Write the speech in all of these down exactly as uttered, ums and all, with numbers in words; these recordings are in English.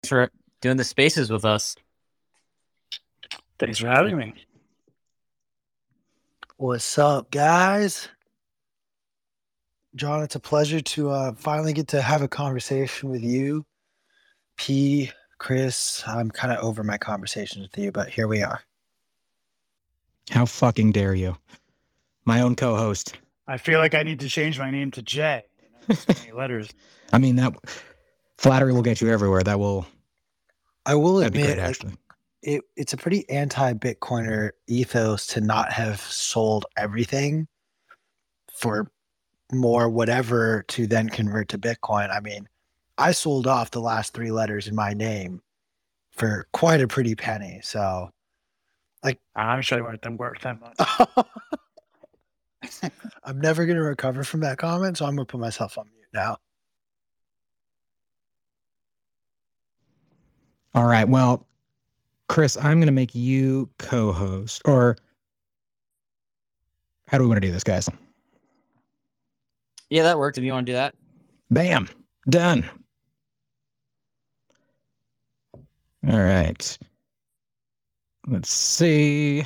for doing the spaces with us. Thanks for having me. What's up, guys? John, it's a pleasure to uh, finally get to have a conversation with you. P, Chris, I'm kind of over my conversations with you, but here we are. How fucking dare you? My own co-host. I feel like I need to change my name to J. You know, so many letters. I mean, that flattery will get you everywhere. That will. I will That'd be admit, great, like, actually. it, it's a pretty anti-Bitcoiner ethos to not have sold everything for more whatever to then convert to Bitcoin. I mean, I sold off the last three letters in my name for quite a pretty penny. So, like, I'm sure they weren't worth that much. I'm never going to recover from that comment, so I'm going to put myself on mute now. All right. Well, Chris, I'm going to make you co-host. Or how do we want to do this, guys? Yeah, that worked. If you want to do that. Bam. Done. All right. Let's see.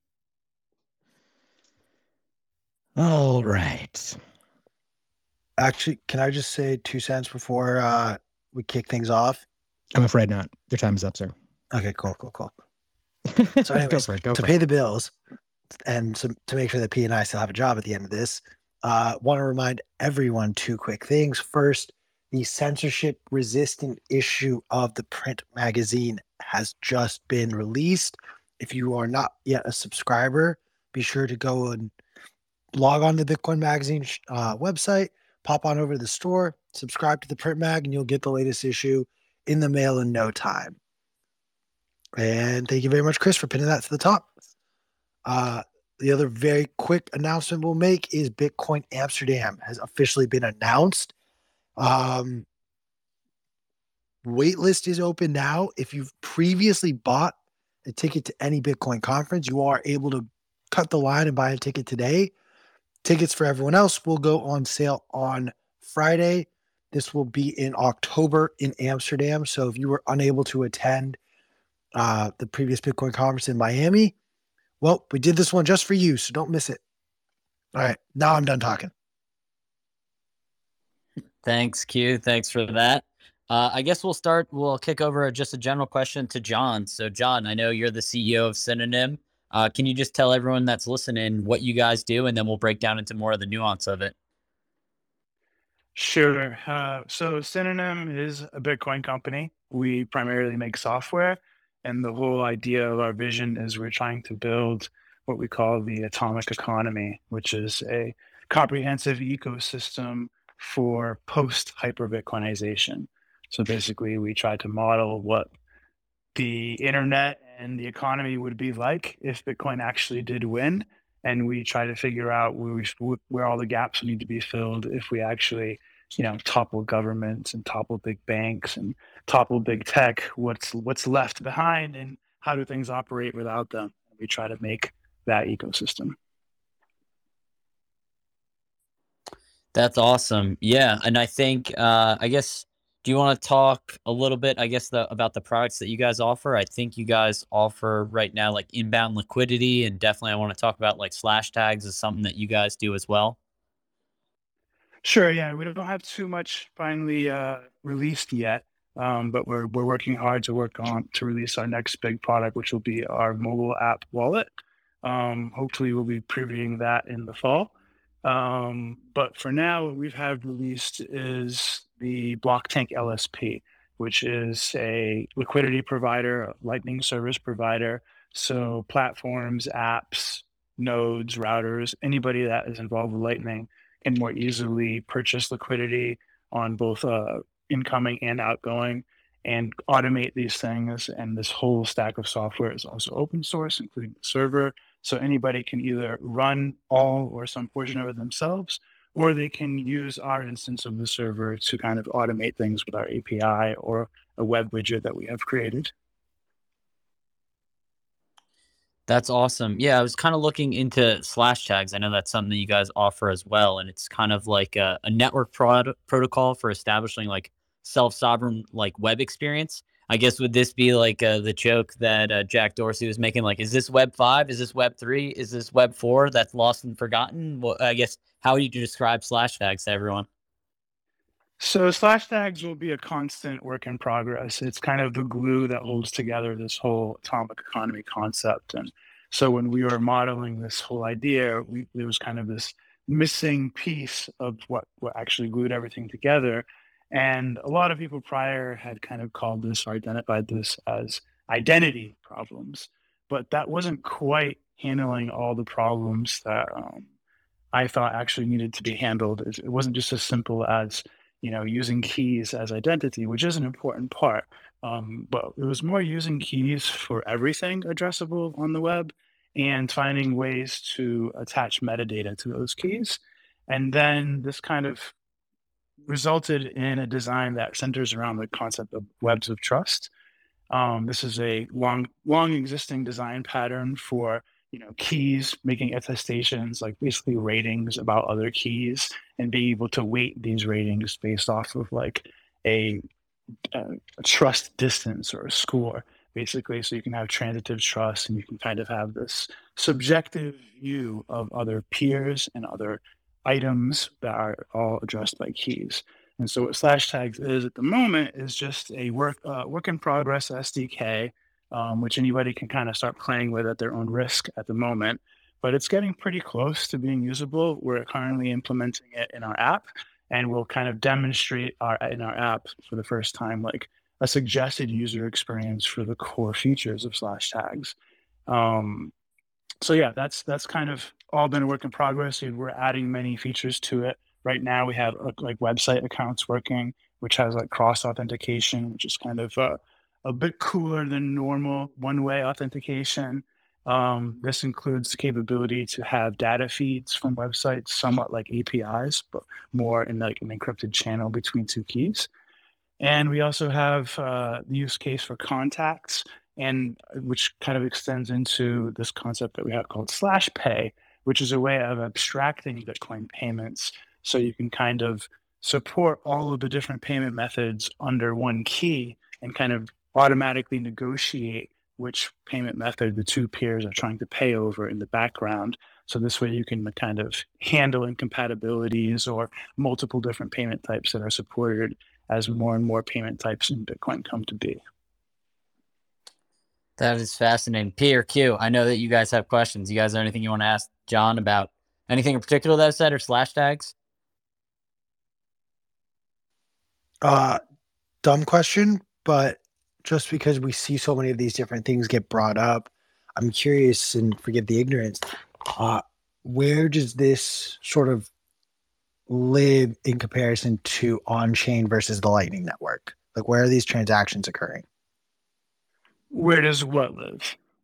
All right. Actually, can I just say two cents before uh, we kick things off? I'm afraid not. Your time is up, sir. Okay, cool, cool, cool. So anyways, go for it. Go to for pay it. the bills and to, to make sure that P and I still have a job at the end of this, uh, want to remind everyone two quick things. First, the censorship-resistant issue of the print magazine has just been released. If you are not yet a subscriber, be sure to go and log on to the Bitcoin Magazine uh, website, pop on over to the store, subscribe to the print mag, and you'll get the latest issue in the mail in no time. And thank you very much, Chris, for pinning that to the top. Uh, the other very quick announcement we'll make is Bitcoin Amsterdam has officially been announced. Um, waitlist is open now. If you've previously bought a ticket to any Bitcoin conference, you are able to cut the line and buy a ticket today. Tickets for everyone else will go on sale on Friday. This will be in October in Amsterdam. So if you were unable to attend uh, the previous Bitcoin conference in Miami, well, we did this one just for you, so don't miss it. All right, now I'm done talking. Thanks, Q. Thanks for that. Uh, I guess we'll start. We'll kick over just a general question to John. So, John, I know you're the C E O of Synonym. Uh, can you just tell everyone that's listening what you guys do, and then we'll break down into more of the nuance of it? Sure. Uh, so Synonym is a Bitcoin company. We primarily make software, and the whole idea of our vision is we're trying to build what we call the atomic economy, which is a comprehensive ecosystem for post-hyper-Bitcoinization. So basically, we try to model what the internet and the economy would be like if Bitcoin actually did win. And we try to figure out where, we, where all the gaps need to be filled if we actually, you know, topple governments and topple big banks and topple big tech. What's what's left behind, and how do things operate without them? We try to make that ecosystem. That's awesome. Yeah, and I think uh, I guess. Do you want to talk a little bit, I guess, the, about the products that you guys offer? I think you guys offer right now like inbound liquidity, and definitely I want to talk about like slash tags is something that you guys do as well. Sure. Yeah, we don't have too much finally uh, released yet, um, but we're we're working hard to work on to release our next big product, which will be our mobile app wallet. Um, hopefully, we'll be previewing that in the fall. Um, but for now, what we've had released is the Blocktank L S P, which is a liquidity provider, a Lightning service provider. So platforms, apps, nodes, routers, anybody that is involved with Lightning can more easily purchase liquidity on both uh, incoming and outgoing and automate these things. And this whole stack of software is also open source, including the server. So anybody can either run all or some portion of it themselves, or they can use our instance of the server to kind of automate things with our A P I or a web widget that we have created. That's awesome. Yeah, I was kind of looking into slash tags. I know that's something that you guys offer as well, and it's kind of like a, a network prod- protocol for establishing like self-sovereign like web experience. I guess would this be like uh, the joke that uh, Jack Dorsey was making? Like, is this Web five? Is this Web three? Is this Web four that's lost and forgotten? Well, I guess how would you describe slash tags to everyone? So slash tags will be a constant work in progress. It's kind of the glue that holds together this whole atomic economy concept. And so when we were modeling this whole idea, we, there was kind of this missing piece of what, what actually glued everything together. And a lot of people prior had kind of called this or identified this as identity problems, but that wasn't quite handling all the problems that um, I thought actually needed to be handled. It it wasn't just as simple as, you know, using keys as identity, which is an important part. Um, but it was more using keys for everything addressable on the web and finding ways to attach metadata to those keys. And then this kind of resulted in a design that centers around the concept of webs of trust. Um, this is a long, long existing design pattern for, you know, keys, making attestations, like basically ratings about other keys, and being able to weight these ratings based off of like a, a, a trust distance or a score, basically. So you can have transitive trust, and you can kind of have this subjective view of other peers and other items that are all addressed by keys. And so what slash tags is at the moment is just a work uh, work in progress S D K, um, which anybody can kind of start playing with at their own risk at the moment. But it's getting pretty close to being usable. We're currently implementing it in our app, and we'll kind of demonstrate our in our app for the first time, like a suggested user experience for the core features of slash tags. Um, so yeah, that's that's kind of all been a work in progress. We're adding many features to it. Right now we have uh, like website accounts working, which has like cross authentication, which is kind of uh, a bit cooler than normal one-way authentication. Um, this includes the capability to have data feeds from websites, somewhat like A P Is, but more in like an encrypted channel between two keys. And we also have uh, the use case for contacts, and which kind of extends into this concept that we have called slash pay, which is a way of abstracting Bitcoin payments. So you can kind of support all of the different payment methods under one key and kind of automatically negotiate which payment method the two peers are trying to pay over in the background. So this way you can kind of handle incompatibilities or multiple different payment types that are supported as more and more payment types in Bitcoin come to be. That is fascinating. P or Q, I know that you guys have questions. You guys have anything you want to ask John about anything in particular that I said, or slash tags? Uh, dumb question, but just because we see so many of these different things get brought up, I'm curious, and forgive the ignorance, uh, where does this sort of live in comparison to on-chain versus the Lightning Network? Like, where are these transactions occurring? Where does what live?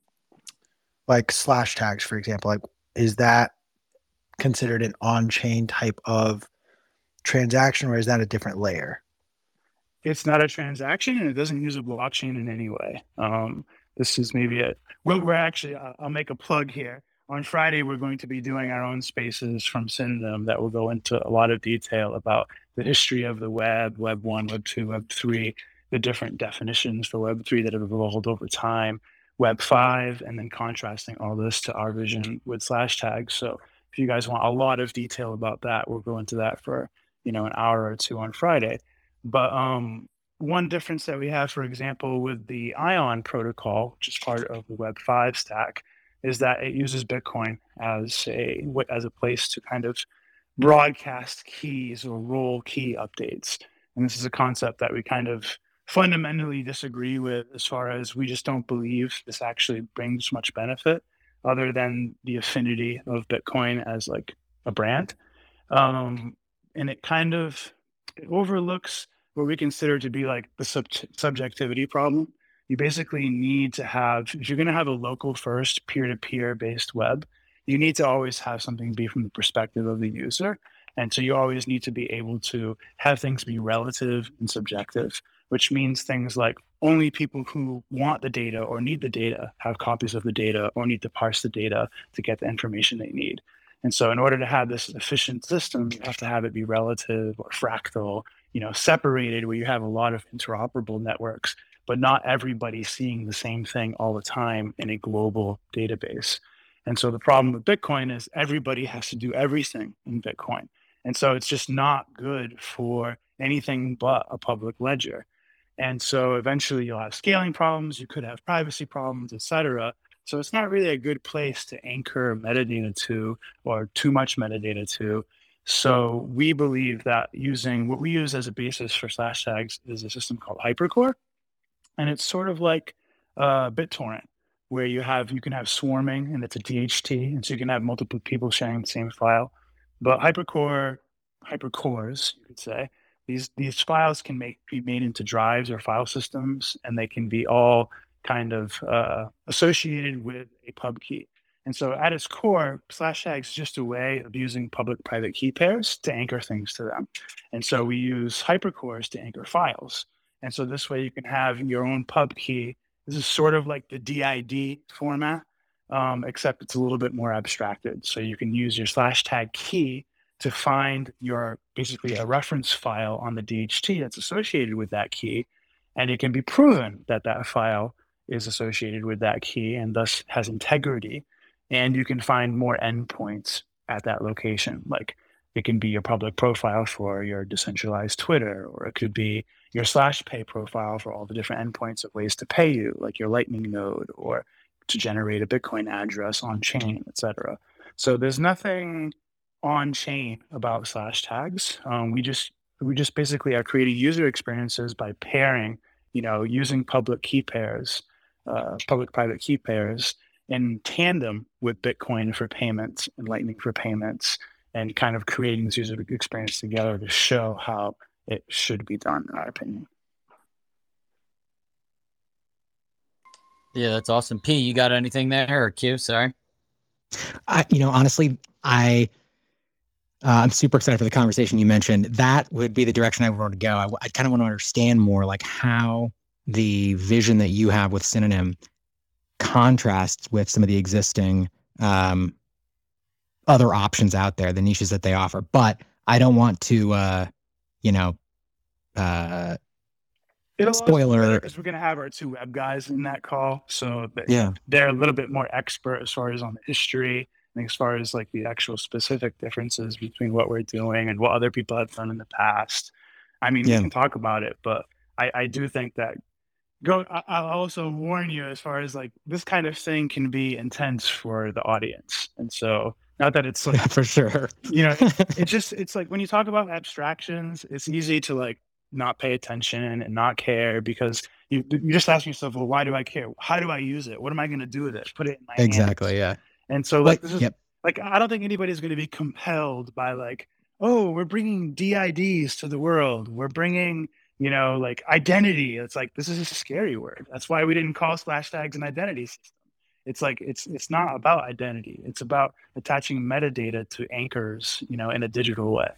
Like slash tags, for example, like is that considered an on-chain type of transaction, or is that a different layer? It's not a transaction, and it doesn't use a blockchain in any way. Um, this is maybe a, well, we're actually, uh, I'll make a plug here. On Friday, we're going to be doing our own spaces from Synonym that will go into a lot of detail about the history of the web, Web one, Web two, Web three, the different definitions for Web three that have evolved over time, Web five, and then contrasting all this to our vision with slash tags. So if you guys want a lot of detail about that, we'll go into that for, you know, an hour or two on Friday. But um, one difference that we have, for example, with the Ion protocol, which is part of the Web five stack, is that it uses Bitcoin as a as a place to kind of broadcast keys or roll key updates. And this is a concept that we kind of fundamentally disagree with, as far as we just don't believe this actually brings much benefit other than the affinity of Bitcoin as like a brand. Um, and it kind of it overlooks what we consider to be like the sub- subjectivity problem. You basically need to have, if you're going to have a local first peer-to-peer based web, you need to always have something be from the perspective of the user. And so you always need to be able to have things be relative and subjective, which means things like only people who want the data or need the data have copies of the data or need to parse the data to get the information they need. And so in order to have this efficient system, you have to have it be relative or fractal, you know, separated, where you have a lot of interoperable networks, but not everybody seeing the same thing all the time in a global database. And so the problem with Bitcoin is everybody has to do everything in Bitcoin. And so it's just not good for anything but a public ledger. And so eventually you'll have scaling problems, you could have privacy problems, et cetera. So it's not really a good place to anchor metadata to, or too much metadata to. So we believe that using what we use as a basis for slash tags is a system called Hypercore. And it's sort of like uh, BitTorrent, where you have you can have swarming and it's a D H T, and so you can have multiple people sharing the same file. But Hypercore, hypercores, you could say, these these files can make be made into drives or file systems, and they can be all kind of uh, associated with a pub key. And so at its core, slash tags is just a way of using public-private key pairs to anchor things to them. And so we use hypercores to anchor files. And so this way you can have your own pub key. This is sort of like the D I D format, um, except it's a little bit more abstracted. So you can use your slash tag key to find your basically a reference file on the D H T that's associated with that key. And it can be proven that that file is associated with that key and thus has integrity. And you can find more endpoints at that location. Like it can be your public profile for your decentralized Twitter, or it could be your slash pay profile for all the different endpoints of ways to pay you, like your Lightning node, or to generate a Bitcoin address on chain, et cetera. So there's nothing on chain about slash tags. Um, we just we just basically are creating user experiences by pairing, you know, using public key pairs, uh, public-private key pairs in tandem with Bitcoin for payments and Lightning for payments, and kind of creating this user experience together to show how it should be done, in our opinion. Yeah, that's awesome. P, you got anything there? Or Q, sorry. I, you know, honestly, I, uh, I'm super excited for the conversation you mentioned. That would be the direction I would want to go. I, I kind of want to understand more like how the vision that you have with Synonym contrasts with some of the existing um, other options out there, the niches that they offer. But I don't want to, uh, you know, uh, It'll spoiler. Because we're going to have our two web guys in that call. So they, Yeah. they're a little bit more expert as far as on the history and as far as like the actual specific differences between what we're doing and what other people have done in the past. I mean, Yeah. we can talk about it, but I, I do think that go, I, I'll also warn you as far as like this kind of thing can be intense for the audience. And so not that it's like, Yeah, for sure. you know, it's just, it's like when you talk about abstractions, it's easy to like not pay attention and not care, because you, you just ask yourself, well, why do I care? How do I use it? What am I going to do with it? Put it in my Exactly. hands. Yeah. And so like, Like, this is yep. like, I don't think anybody's going to be compelled by like, oh, we're bringing D I Ds to the world. We're bringing, you know, like identity. It's like, this is a scary word. That's why we didn't call slash tags an identity system. It's like, it's, it's not about identity. It's about attaching metadata to anchors, you know, in a digital way.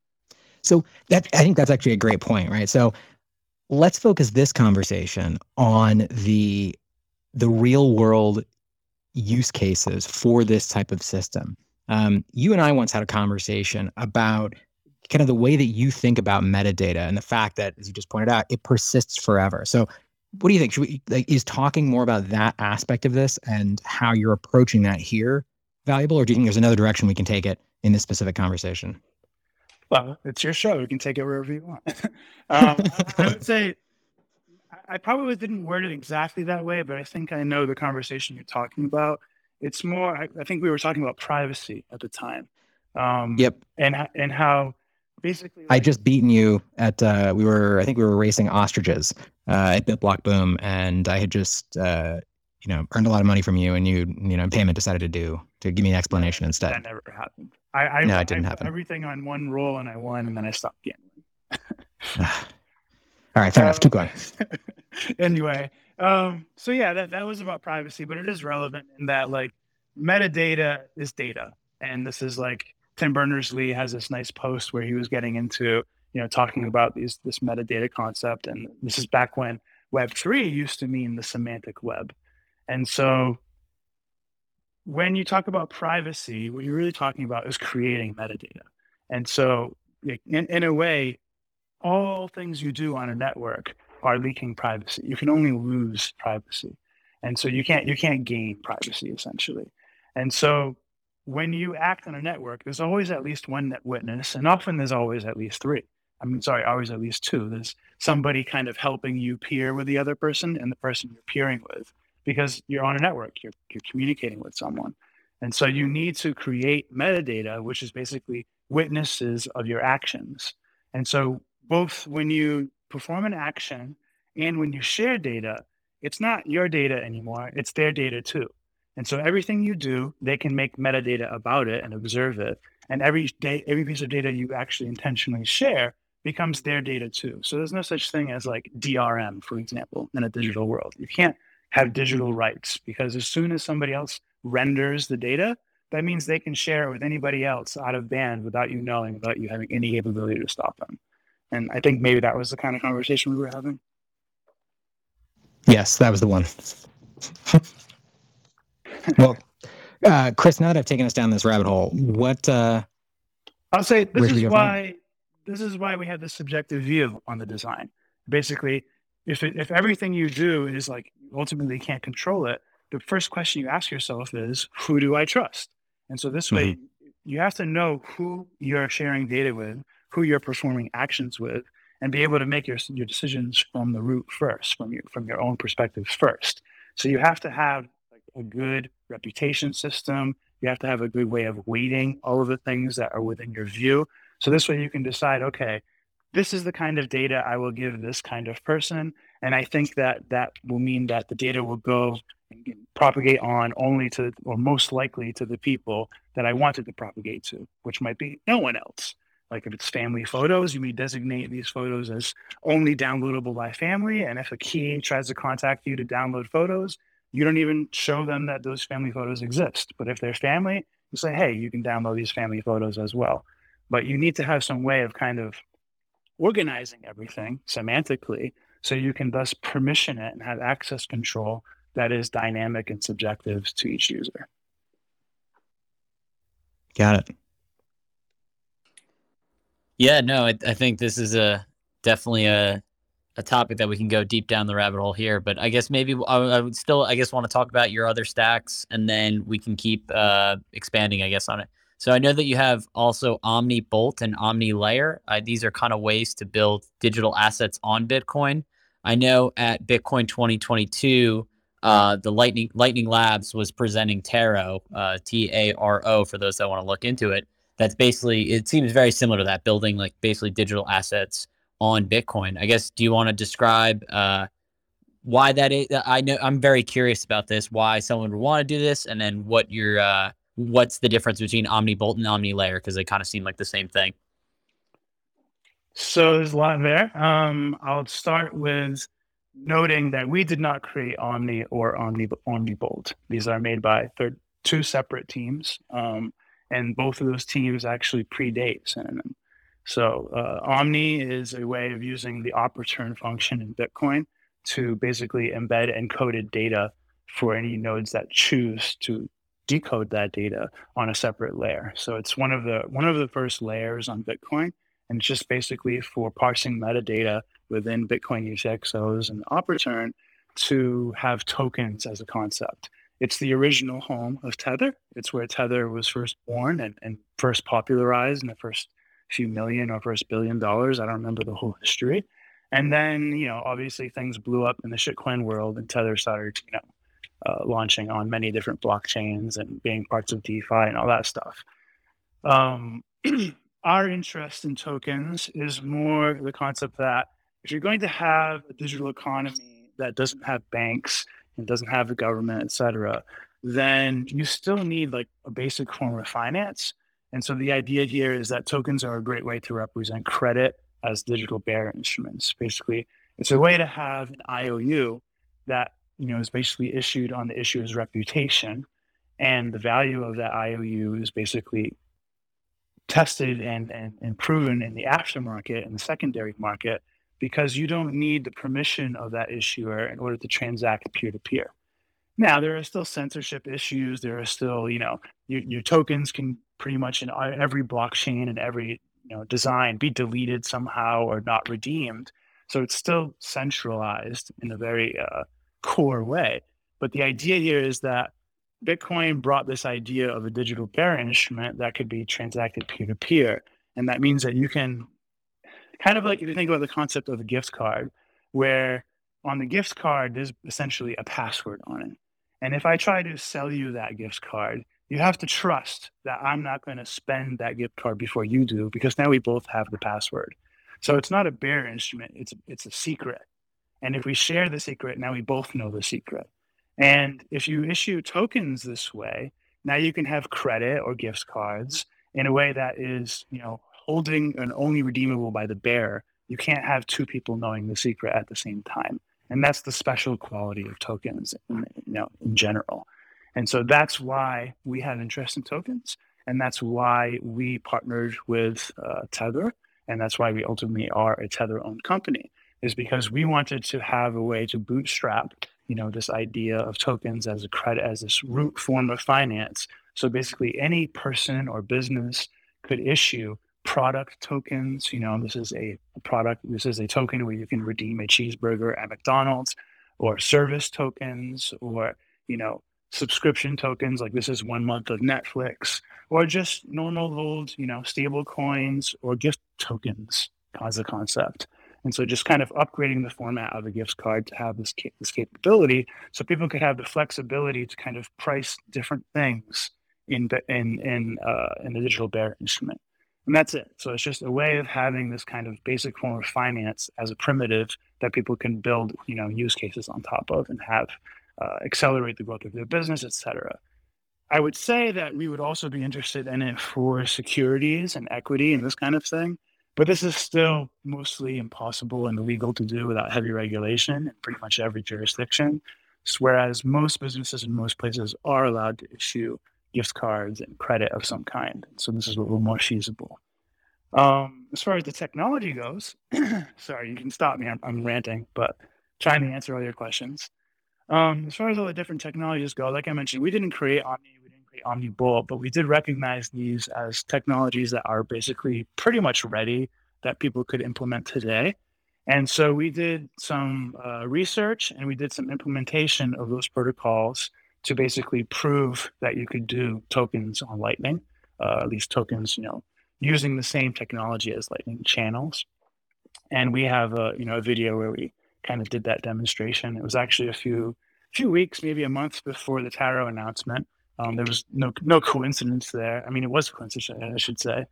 So that, I think that's actually a great point, right? So let's focus this conversation on the the real world use cases for this type of system. Um, you and I once had a conversation about kind of the way that you think about metadata and the fact that, as you just pointed out, it persists forever. So what do you think? Should we, like, is talking more about that aspect of this and how you're approaching that here valuable, or do you think there's another direction we can take it in this specific conversation? Well, it's your show. You can take it wherever you want. um, I would say I probably didn't word it exactly that way, but I think I know the conversation you're talking about. It's more, I, I think we were talking about privacy at the time. Um, Yep. And, and how basically... I like, just beaten you at, uh, we were, I think we were racing ostriches uh, at BitBlock Boom, and I had just, uh, you know, earned a lot of money from you, and you, you know, in payment decided to do, to give me an explanation instead. That never happened. I, I, No, it didn't I happen. everything on one roll and I won, and then I stopped gambling. All right, fair enough. Keep going. Anyway, um, so yeah, that, that was about privacy, but it is relevant in that like metadata is data. And this is like Tim Berners-Lee has this nice post where he was getting into, you know, talking about these this metadata concept. And this is back when Web three used to mean the semantic web. And so when you talk about privacy, what you're really talking about is creating metadata. And so in, in a way, all things you do on a network are leaking privacy. You can only lose privacy. And so you can't you can't gain privacy essentially. And so when you act on a network, there's always at least one net witness, and often there's always at least three. I mean, sorry, always at least two. There's somebody kind of helping you peer with the other person and the person you're peering with, because you're on a network, you're you're communicating with someone. And so you need to create metadata, which is basically witnesses of your actions. And so both when you perform an action and when you share data, it's not your data anymore, it's their data too. And so everything you do, they can make metadata about it and observe it. And every day, every piece of data you actually intentionally share becomes their data too. So there's no such thing as like D R M, for example, in a digital world. You can't have digital rights, because as soon as somebody else renders the data, that means they can share it with anybody else out of band without you knowing, without you having any capability to stop them. And I think maybe that was the kind of conversation we were having. Yes, that was the one. Well, uh, Chris, now that I've taken us down this rabbit hole, what? Uh, I'll say where this should we is go from why this is why we have this subjective view on the design. Basically, if it, if everything you do is like ultimately can't control it, the first question you ask yourself is, who do I trust? And so this way, you have to know who you're sharing data with, who you're performing actions with, and be able to make your your decisions from the root first, from your from your own perspective first. So you have to have like a good reputation system. You have to have a good way of weighting all of the things that are within your view. So this way you can decide, okay, this is the kind of data I will give this kind of person. And I think that that will mean that the data will go and propagate on only to, or most likely to the people that I wanted to propagate to, which might be no one else. Like if it's family photos, you may designate these photos as only downloadable by family. And if a key tries to contact you to download photos, you don't even show them that those family photos exist. But if they're family, you say, hey, you can download these family photos as well. But you need to have some way of kind of organizing everything semantically so you can thus permission it and have access control that is dynamic and subjective to each user. Got it. Yeah, no, I, I think this is a definitely a a topic that we can go deep down the rabbit hole here. But I guess maybe I, I would still, I guess, want to talk about your other stacks, and then we can keep uh, expanding, I guess, on it. So I know that you have also Omni Bolt and Omni Layer. Uh, these are kind of ways to build digital assets on Bitcoin. I know at Bitcoin twenty twenty-two, uh, the Lightning Lightning Labs was presenting Taro, uh, T A R O, for those that want to look into it. That's basically, it seems very similar to that, building like basically digital assets on Bitcoin. I guess, do you want to describe uh, why that is? I know I'm very curious about this, why someone would want to do this, and then what your uh, what's the difference between Omni Bolt and Omni Layer, because they kind of seem like the same thing. So there's a lot there. Um, I'll start with noting that we did not create Omni or Omni Omni Bolt. These are made by third, two separate teams, um, and both of those teams actually predate Synonym. So uh, Omni is a way of using the op return function in Bitcoin to basically embed encoded data for any nodes that choose to decode that data on a separate layer. So it's one of the one of the first layers on Bitcoin, and it's just basically for parsing metadata within Bitcoin U T X Os and op return to have tokens as a concept. It's the original home of Tether. It's where Tether was first born and, and first popularized in the first few million or first billion dollars. I don't remember the whole history. And then, you know, obviously things blew up in the shitcoin world, and Tether started, you know, uh, launching on many different blockchains and being parts of DeFi and all that stuff. Um, our interest in tokens is more the concept that if you're going to have a digital economy that doesn't have banks and doesn't have the government, et cetera, then you still need like a basic form of finance. And so the idea here is that tokens are a great way to represent credit as digital bearer instruments. Basically, it's a way to have an I O U that, you know, is basically issued on the issuer's reputation, and the value of that I O U is basically tested and, and, and proven in the aftermarket and the secondary market, because you don't need the permission of that issuer in order to transact peer-to-peer. Now, there are still censorship issues. There are still, you know, your, your tokens can pretty much in every blockchain and every, you know, design be deleted somehow or not redeemed. So it's still centralized in a very uh, core way. But the idea here is that Bitcoin brought this idea of a digital bearer instrument that could be transacted peer-to-peer. And that means that you can, kind of like if you think about the concept of a gift card, where on the gift card, there's essentially a password on it. And if I try to sell you that gift card, you have to trust that I'm not going to spend that gift card before you do, because now we both have the password. So it's not a bearer instrument, it's, it's a secret. And if we share the secret, now we both know the secret. And if you issue tokens this way, now you can have credit or gift cards in a way that is, you know, holding and only redeemable by the bearer. You can't have two people knowing the secret at the same time. And that's the special quality of tokens, you know, in general. And so that's why we had interest in tokens. And that's why we partnered with uh, Tether. And that's why we ultimately are a Tether-owned company, is because we wanted to have a way to bootstrap, you know, this idea of tokens as a credit, as this root form of finance. So basically any person or business could issue product tokens. You know, this is a product, this is a token where you can redeem a cheeseburger at McDonald's, or service tokens, or, you know, subscription tokens, like this is one month of Netflix, or just normal old, you know, stable coins or gift tokens as a concept. And so just kind of upgrading the format of a gift card to have this, cap- this capability, so people could have the flexibility to kind of price different things in the, in, in, uh, in the digital bearer instrument. And that's it. So it's just a way of having this kind of basic form of finance as a primitive that people can build, you know, use cases on top of and have uh, accelerate the growth of their business, et cetera. I would say that we would also be interested in it for securities and equity and this kind of thing. But this is still mostly impossible and illegal to do without heavy regulation in pretty much every jurisdiction. Whereas most businesses in most places are allowed to issue gift cards and credit of some kind. So this is a little more feasible. Um, as far as the technology goes, sorry, you can stop me, I'm, I'm ranting, but trying to answer all your questions. Um, as far as all the different technologies go, like I mentioned, we didn't create Omni, we didn't create OmniBolt, but we did recognize these as technologies that are basically pretty much ready that people could implement today. And so we did some uh, research and we did some implementation of those protocols to basically prove that you could do tokens on Lightning, uh, at least tokens, you know, using the same technology as Lightning channels. And we have a, you know, a video where we kind of did that demonstration. It was actually a few few weeks, maybe a month before the Taro announcement. Um, there was no no coincidence there. I mean, it was a coincidence, I should say.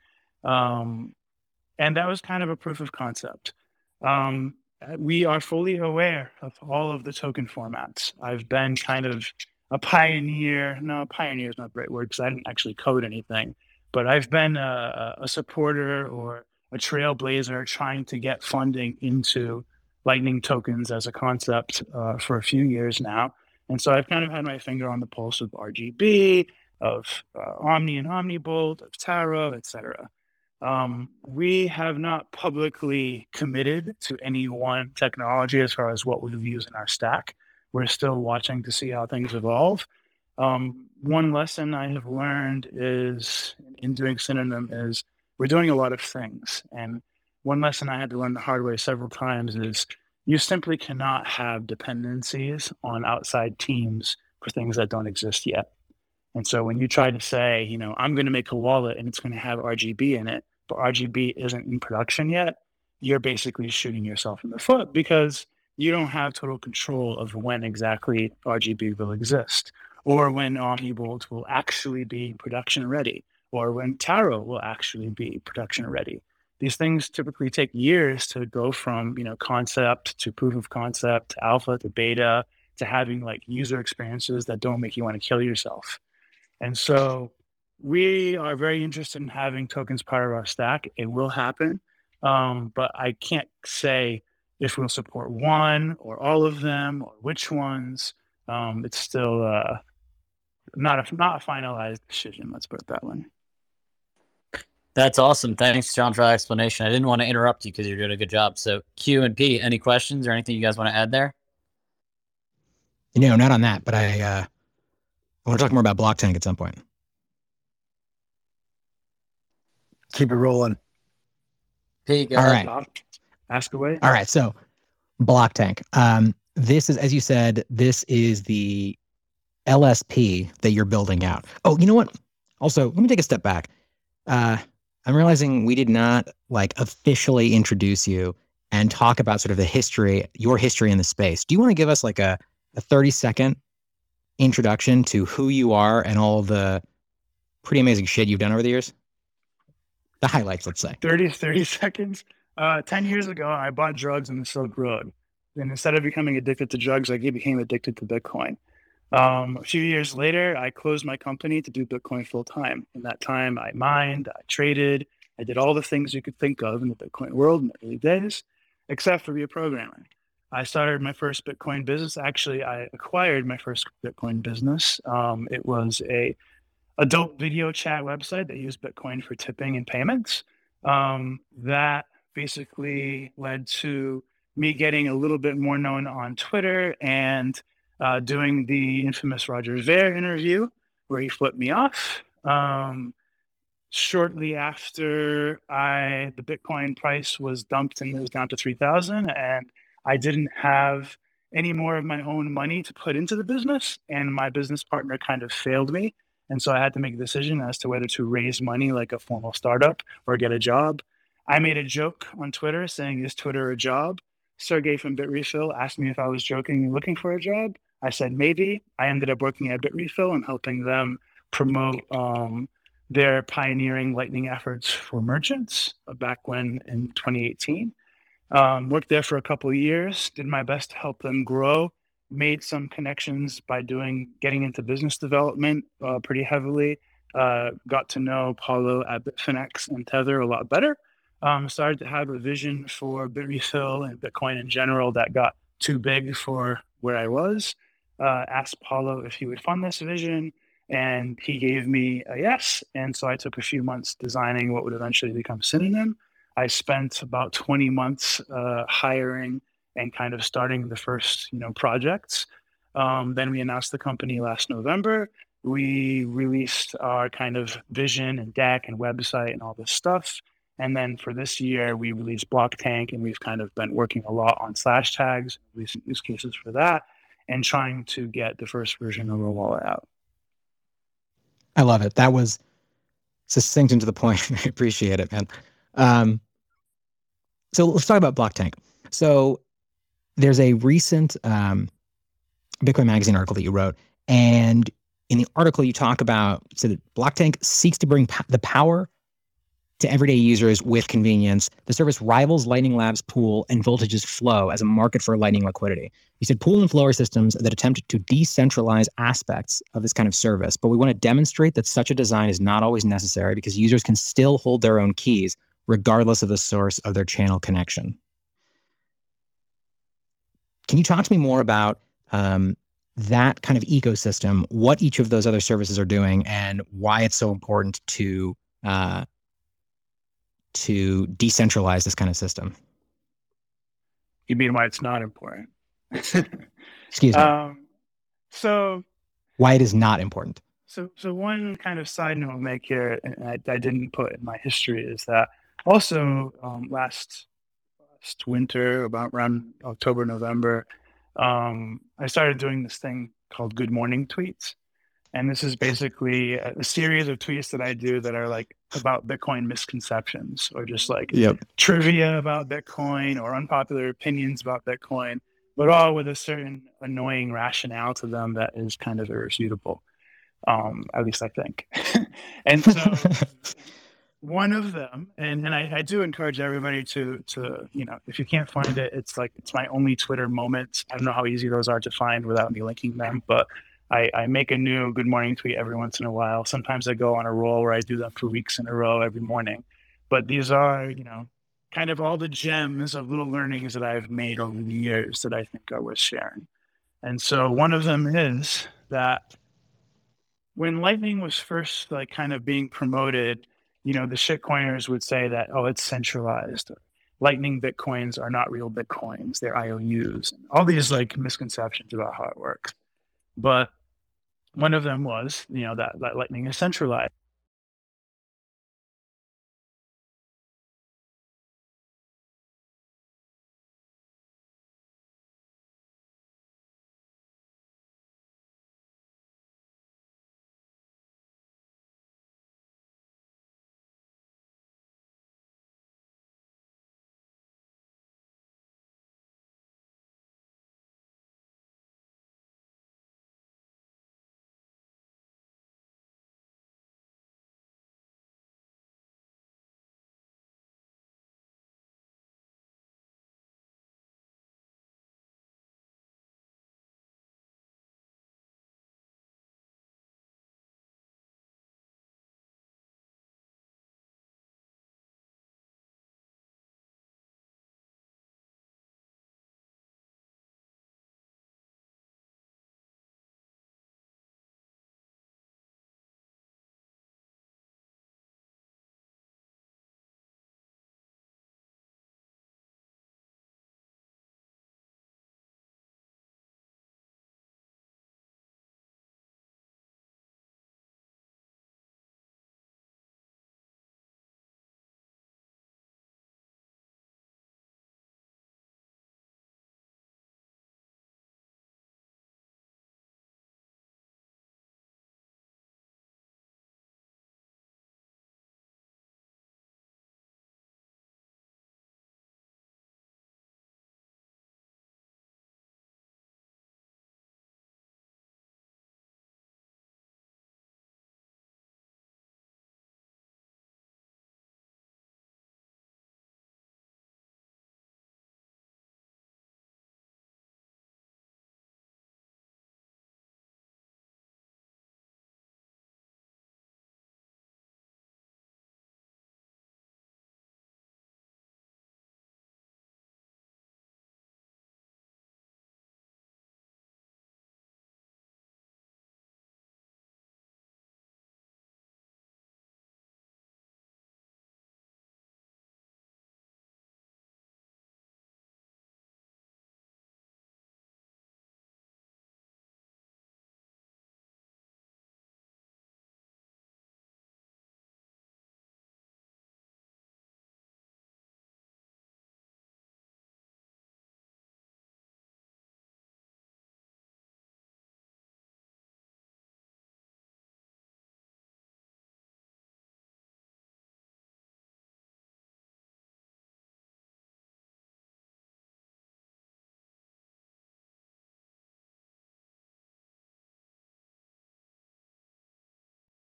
Um, and that was kind of a proof of concept. Um, we are fully aware of all of the token formats. I've been kind of a pioneer. No, pioneer is not the right word because I didn't actually code anything. But I've been a, a supporter or a trailblazer trying to get funding into Lightning tokens as a concept uh, for a few years now. And so I've kind of had my finger on the pulse of R G B, of uh, Omni and OmniBolt, of Taro, et cetera. Um, we have not publicly committed to any one technology as far as what we'll use in our stack. We're still watching to see how things evolve. Um, one lesson I have learned is in doing Synonym is we're doing a lot of things. And one lesson I had to learn the hard way several times is you simply cannot have dependencies on outside teams for things that don't exist yet. And so when you try to say, you know, I'm going to make a wallet and it's going to have R G B in it, but R G B isn't in production yet, you're basically shooting yourself in the foot because you don't have total control of when exactly R G B will exist, or when OmniBolt will actually be production ready, or when Taro will actually be production ready. These things typically take years to go from, you know, concept to proof of concept, to alpha to beta, to having like user experiences that don't make you want to kill yourself. And so we are very interested in having tokens part of our stack. It will happen, um, but I can't say if we'll support one or all of them or which ones. Um, it's still uh, not a not a finalized decision. Let's put it that way. That's awesome. Thanks, John, for that explanation. I didn't want to interrupt you because you're doing a good job. So Q and P, any questions or anything you guys want to add there? You know, not on that, but I uh, I want to talk more about Blocktank at some point. Keep it rolling. P, go All ahead. right. Ask away. All right. So Blocktank. Um, this is, as you said, this is the L S P that you're building out. Oh, you know what? Also, let me take a step back. Uh, I'm realizing we did not like officially introduce you and talk about sort of the history, your history in the space. Do you want to give us like a, a thirty second introduction to who you are and all the pretty amazing shit you've done over the years? The highlights, let's say. thirty, thirty seconds. Uh, ten years ago, I bought drugs on the Silk Road. And instead of becoming addicted to drugs, I became addicted to Bitcoin. Um, a few years later, I closed my company to do Bitcoin full time. In that time, I mined, I traded, I did all the things you could think of in the Bitcoin world in the early days, except for be a programmer. I started my first Bitcoin business. Actually, I acquired my first Bitcoin business. Um, it was a adult video chat website that used Bitcoin for tipping and payments. Um, that basically led to me getting a little bit more known on Twitter and uh, doing the infamous Roger Ver interview where he flipped me off. Um, shortly after I, the Bitcoin price was dumped and it was down to three thousand, and I didn't have any more of my own money to put into the business, and my business partner kind of failed me. And so I had to make a decision as to whether to raise money like a formal startup or get a job. I made a joke on Twitter saying, "Is Twitter a job?" Sergey from BitRefill asked me if I was joking and looking for a job. I said, maybe. I ended up working at BitRefill and helping them promote um, their pioneering Lightning efforts for merchants back when in twenty eighteen. Um, worked there for a couple of years, did my best to help them grow, made some connections by doing getting into business development uh, pretty heavily. Uh, got to know Paulo at Bitfinex and Tether a lot better. Um, started to have a vision for BitRefill and Bitcoin in general that got too big for where I was. Uh, asked Paulo if he would fund this vision, and he gave me a yes. And so I took a few months designing what would eventually become Synonym. I spent about twenty months uh, hiring and kind of starting the first, you know, projects. Um, then we announced the company last November. We released our kind of vision and deck and website and all this stuff. And then for this year, we released Blocktank, and we've kind of been working a lot on slash tags, releasing use cases for that, and trying to get the first version of our wallet out. I love it. That was succinct and to the point. I appreciate it, man. Um, so let's talk about Blocktank. So there's a recent um, Bitcoin Magazine article that you wrote, and in the article you talk about so that Blocktank seeks to bring po- the power to everyday users with convenience. The service rivals Lightning Labs Pool and Voltage's Flow as a market for Lightning liquidity. You said Pool and Flow are systems that attempt to decentralize aspects of this kind of service, but we want to demonstrate that such a design is not always necessary because users can still hold their own keys regardless of the source of their channel connection. Can you talk to me more about um, that kind of ecosystem, what each of those other services are doing, and why it's so important to uh, to decentralize this kind of system? You mean why it's not important? Excuse me. Um, so why it is not important. So, so one kind of side note I'll make here, and I, I didn't put in my history, is that also um, last last winter, about around October, November, um, I started doing this thing called Good Morning Tweets. And this is basically a, a series of tweets that I do that are like about Bitcoin misconceptions, or just like Yep. trivia about Bitcoin or unpopular opinions about Bitcoin, but all with a certain annoying rationale to them that is kind of irrefutable. Um, at least I think. And so one of them, and, and I, I do encourage everybody to, to, you know, if you can't find it, it's like, it's my only Twitter moment. I don't know how easy those are to find without me linking them, but I, I make a new Good Morning tweet every once in a while. Sometimes I go on a roll where I do them for weeks in a row every morning. But these are, you know, kind of all the gems of little learnings that I've made over the years that I think are worth sharing. And so one of them is that when Lightning was first like kind of being promoted, you know, the shitcoiners would say that, oh, it's centralized. Lightning Bitcoins are not real Bitcoins. They're I O Us. All these like misconceptions about how it works. But one of them was, you know, that, that Lightning is centralized.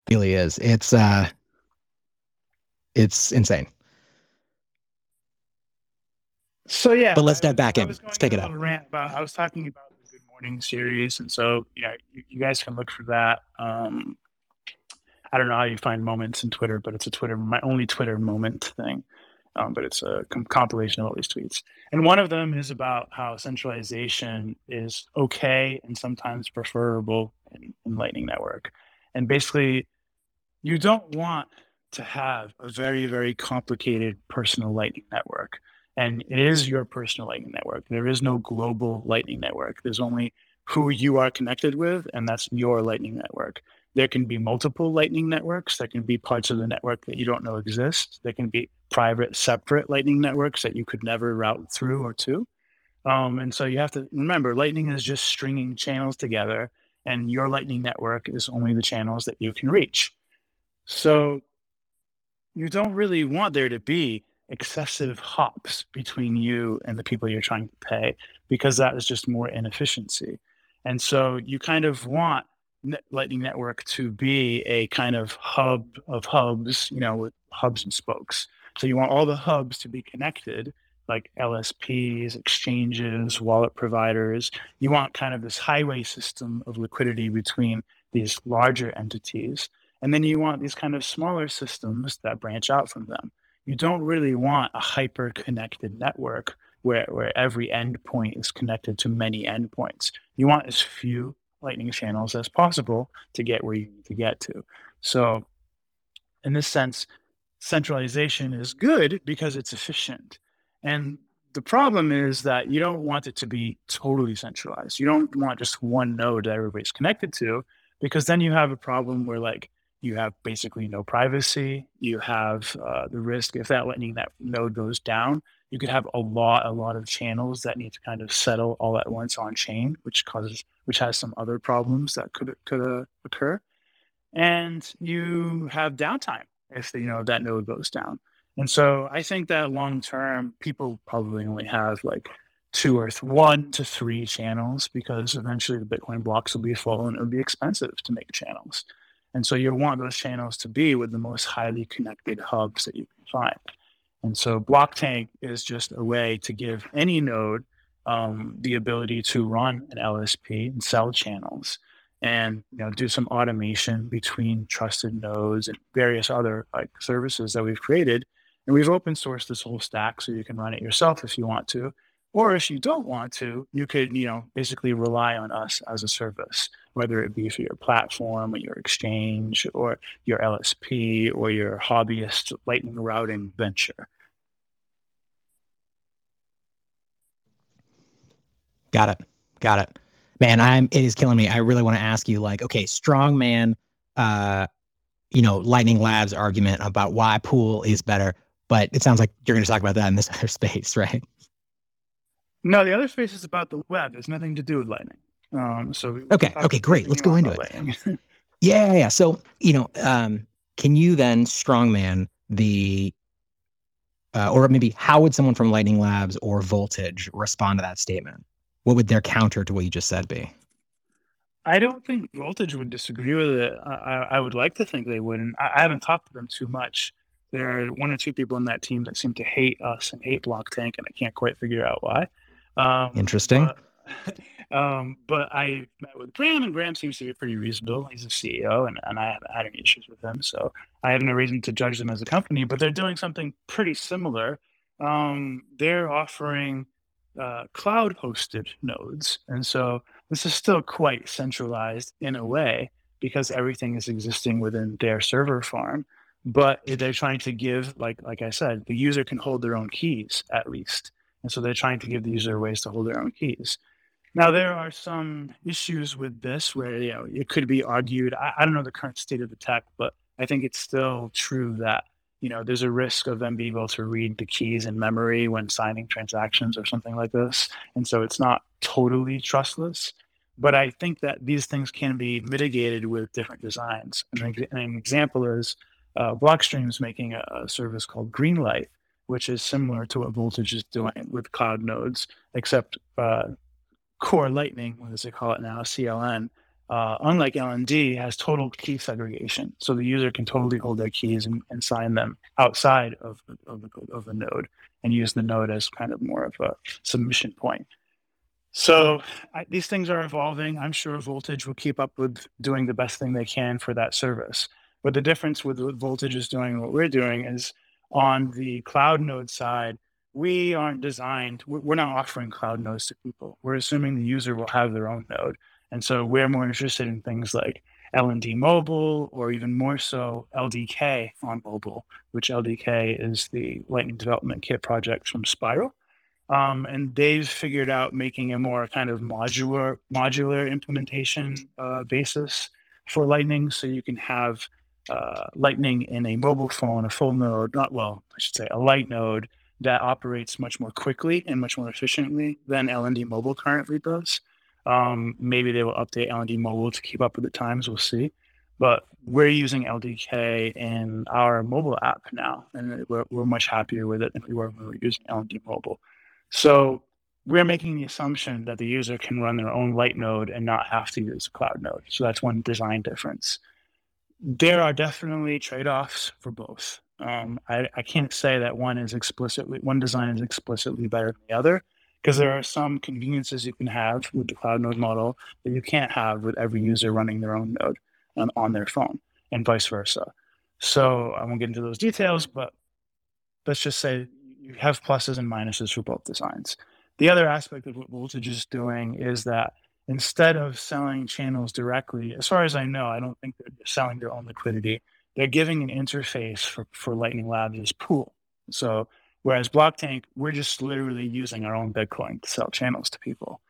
really is. It's uh, it's insane. So yeah, But let's I dive was, back I in. was going Let's in pick a it up. little rant about. I was talking about the Good Morning series, and so yeah, you, you guys can look for that. Um, I don't know how you find moments in Twitter, but it's a Twitter, my only Twitter moment thing. Um, but it's a com- compilation of all these tweets. And one of them is about how centralization is okay and sometimes preferable in, in Lightning Network. And basically, you don't want to have a very, very complicated personal Lightning Network. And it is your personal Lightning Network. There is no global Lightning Network. There's only who you are connected with, and that's your Lightning Network. There can be multiple Lightning networks. There can be parts of the network that you don't know exist. There can be private, separate Lightning networks that you could never route through or to. Um, and so you have to remember, Lightning is just stringing channels together, and your Lightning network is only the channels that you can reach. So you don't really want there to be excessive hops between you and the people you're trying to pay, because that is just more inefficiency. And so you kind of want Lightning Network to be a kind of hub of hubs, you know, with hubs and spokes. So you want all the hubs to be connected, like L S Ps, exchanges, wallet providers. You want kind of this highway system of liquidity between these larger entities. And then you want these kind of smaller systems that branch out from them. You don't really want a hyper connected network where, where every endpoint is connected to many endpoints. You want as few Lightning channels as possible to get where you need to get to. So in this sense, centralization is good because it's efficient. And the problem is that you don't want it to be totally centralized. You don't want just one node that everybody's connected to, because then you have a problem where like you have basically no privacy. You have uh, the risk if that Lightning that node goes down, you could have a lot, a lot of channels that need to kind of settle all at once on chain, which causes, which has some other problems that could could uh, occur. And you have downtime if the, you know that node goes down. And so I think that long term, people probably only have like two or th- one to three channels, because eventually the Bitcoin blocks will be full and it would be expensive to make channels. And so you want those channels to be with the most highly connected hubs that you can find. And so Blocktank is just a way to give any node um, the ability to run an L S P and sell channels, and you know do some automation between trusted nodes and various other like services that we've created. And we've open sourced this whole stack so you can run it yourself if you want to, or if you don't want to, you could you know basically rely on us as a service, whether it be for your platform or your exchange or your L S P or your hobbyist lightning routing venture. Got it. Got it. Man, I'm it is killing me. I really want to ask you, like, okay, strongman, uh, you know, Lightning Labs argument about why pool is better, but it sounds like you're going to talk about that in this other space, right? No, the other space is about the web. It's nothing to do with Lightning. Um, so we Okay. Okay, great. Let's go into it. yeah, yeah. So, you know, um, can you then strongman the uh, or maybe how would someone from Lightning Labs or Voltage respond to that statement? What would their counter to what you just said be? I don't think Voltage would disagree with it. I, I would like to think they wouldn't. I, I haven't talked to them too much. There are one or two people in that team that seem to hate us and hate Blocktank, and I can't quite figure out why. Um, Interesting. But, um, but I met with Graham, and Graham seems to be pretty reasonable. He's a C E O, and, and I haven't had any issues with him, so I have no reason to judge them as a company. But they're doing something pretty similar. Um, they're offering uh, cloud-hosted nodes, and so this is still quite centralized in a way because everything is existing within their server farm. But they're trying to give, like like I said, the user can hold their own keys at least. And so they're trying to give the user ways to hold their own keys. Now, there are some issues with this where you know it could be argued. I, I don't know the current state of the tech, but I think it's still true that you know there's a risk of them being able to read the keys in memory when signing transactions or something like this. And so it's not totally trustless. But I think that these things can be mitigated with different designs. And an example is uh, Blockstream's making a, a service called Greenlight, which is similar to what Voltage is doing with cloud nodes, except uh, Core Lightning, as they call it now, C L N, uh, unlike L N D, has total key segregation. So the user can totally hold their keys and, and sign them outside of, of, the, of the node and use the node as kind of more of a submission point. So I, these things are evolving. I'm sure Voltage will keep up with doing the best thing they can for that service. But the difference with what Voltage is doing and what we're doing is on the cloud node side, we aren't designed, we're not offering cloud nodes to people. We're assuming the user will have their own node. And so we're more interested in things like L N D mobile, or even more so L D K on mobile, which L D K is the Lightning Development Kit project from Spiral. Um, and they've figured out making a more kind of modular modular implementation uh, basis for Lightning, so you can have uh, Lightning in a mobile phone, a full node, not well, I should say, a light node that operates much more quickly and much more efficiently than L N D Mobile currently does. Um, maybe they will update L N D Mobile to keep up with the times. We'll see. But we're using L D K in our mobile app now, and we're, we're much happier with it than we were when we were using L N D Mobile. So we're making the assumption that the user can run their own light node and not have to use a cloud node. So that's one design difference. There are definitely trade-offs for both. Um, I, I can't say that one is explicitly, one design is explicitly better than the other, because there are some conveniences you can have with the cloud node model that you can't have with every user running their own node on, on their phone, and vice versa. So I won't get into those details, but let's just say you have pluses and minuses for both designs. The other aspect of what Voltage is doing is that instead of selling channels directly, as far as I know, I don't think they're selling their own liquidity. They're giving an interface for, for Lightning Labs as Pool. So whereas Blocktank, we're just literally using our own Bitcoin to sell channels to people.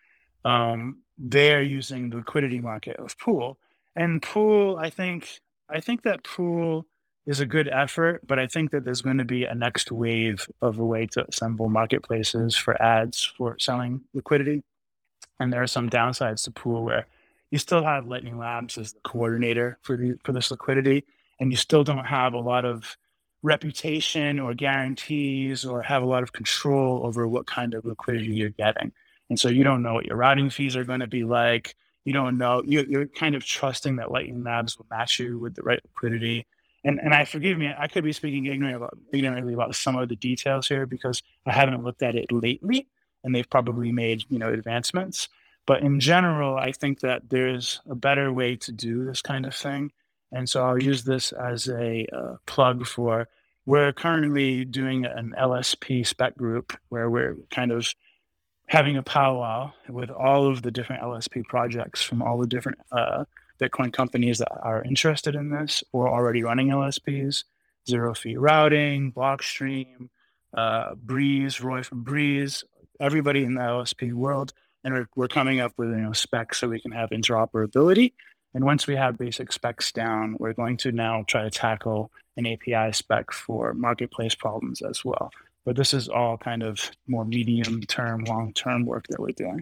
Um, they're using the liquidity market of Pool. And Pool, I think, I think that Pool is a good effort, but I think that there's going to be a next wave of a way to assemble marketplaces for ads for selling liquidity. And there are some downsides to Pool where you still have Lightning Labs as the coordinator for the, for this liquidity, and you still don't have a lot of reputation or guarantees or have a lot of control over what kind of liquidity you're getting. And so you don't know what your routing fees are going to be like. You don't know, you're, you're kind of trusting that Lightning Labs will match you with the right liquidity. And and I forgive me, I could be speaking ignorant about, ignorantly about some of the details here because I haven't looked at it lately, and they've probably made, you know, advancements. But in general, I think that there's a better way to do this kind of thing. And so I'll use this as a uh, plug for, we're currently doing an L S P spec group where we're kind of having a powwow with all of the different L S P projects from all the different uh, Bitcoin companies that are interested in this or already running L S Ps, Zero Fee Routing, Blockstream, uh, Breeze, Roy from Breeze, everybody in the L S P world. And we're, we're coming up with, you know, specs so we can have interoperability. And once we have basic specs down, we're going to now try to tackle an A P I spec for marketplace problems as well. But this is all kind of more medium term, long term work that we're doing.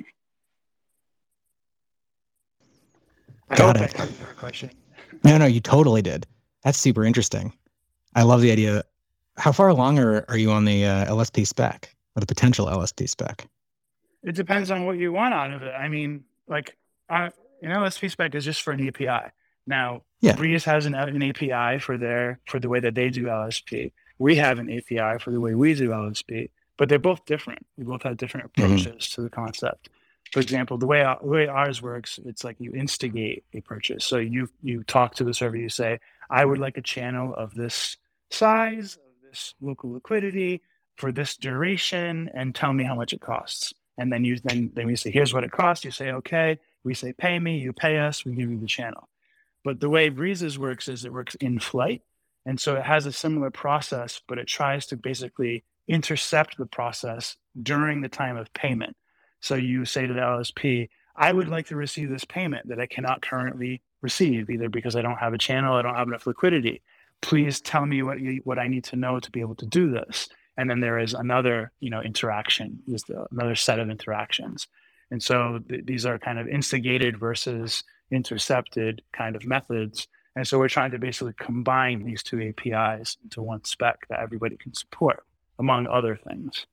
I Got hope it. I answered your question. No, no, you totally did. That's super interesting. I love the idea. How far along are, are you on the uh, L S P spec or the potential L S P spec? It depends on what you want out of it. I mean, like uh, an L S P spec is just for an A P I. Now, Yeah. Breeze has an, an A P I for their for the way that they do L S P. We have an A P I for the way we do L S P, but they're both different. We both have different approaches mm-hmm. to the concept. For example, the way our, the way ours works, it's like you instigate a purchase. So you you talk to the server, you say, I would like a channel of this size, of this local liquidity for this duration, and tell me how much it costs. And then you then then we say, here's what it costs. You say, okay. We say, pay me. You pay us. We give you the channel. But the way Breezes works is it works in flight, and so it has a similar process, but it tries to basically intercept the process during the time of payment. So you say to the L S P, I would like to receive this payment that I cannot currently receive, either because I don't have a channel, I don't have enough liquidity. Please tell me what you, what I need to know to be able to do this. And then there is another, you know, interaction, is the, another set of interactions. And so th- these are kind of instigated versus intercepted kind of methods. And so we're trying to basically combine these two A P Is into one spec that everybody can support, among other things.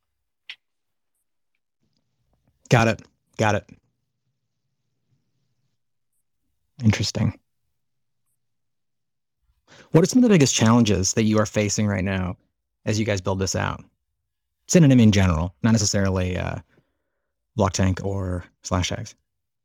Got it. Got it. Interesting. What are some of the biggest challenges that you are facing right now as you guys build this out? Synonym in general, not necessarily uh, Blocktank or Slashtags.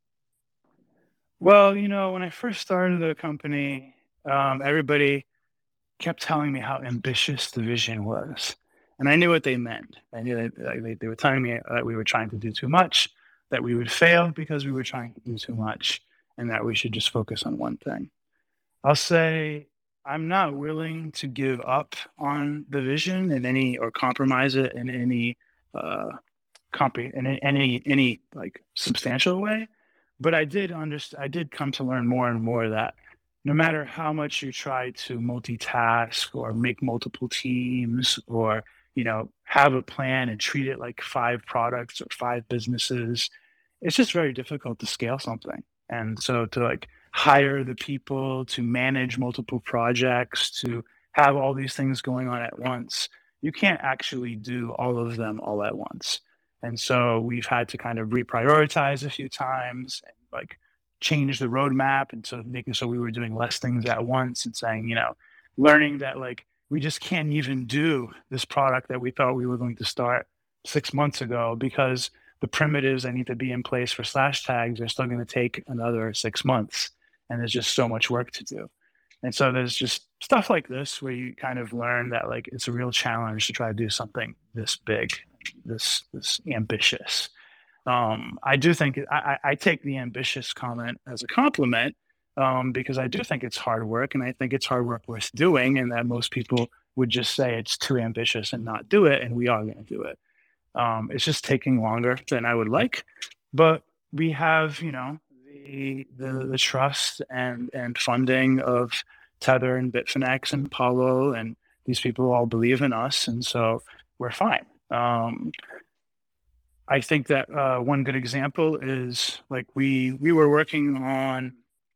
Well, you know, when I first started the company, um, everybody kept telling me how ambitious the vision was. And I knew what they meant. I knew that like, they, they were telling me that we were trying to do too much, that we would fail because we were trying to do too much, and that we should just focus on one thing. I'll say I'm not willing to give up on the vision in any or compromise it in any uh, compre- in any any like substantial way. But I did understand. I did come to learn more and more that no matter how much you try to multitask or make multiple teams or you know have a plan and treat it like five products or five businesses, it's just very difficult to scale something. And so to like hire the people to manage multiple projects, to have all these things going on at once, you can't actually do all of them all at once. And so we've had to kind of reprioritize a few times and like change the roadmap. And so making so we were doing less things at once and saying, you know, learning that like we just can't even do this product that we thought we were going to start six months ago because the primitives that need to be in place for Slashtags are still going to take another six months. And there's just so much work to do. And so there's just stuff like this where you kind of learn that like it's a real challenge to try to do something this big, this this ambitious. Um, I do think I, I take the ambitious comment as a compliment um, because I do think it's hard work, and I think it's hard work worth doing, and that most people would just say it's too ambitious and not do it, and we are going to do it. Um, it's just taking longer than I would like, but we have, you know, the the, the trust and and funding of Tether and Bitfinex and Apollo, and these people all believe in us, and so we're fine. Um, I think that uh, one good example is like we we were working on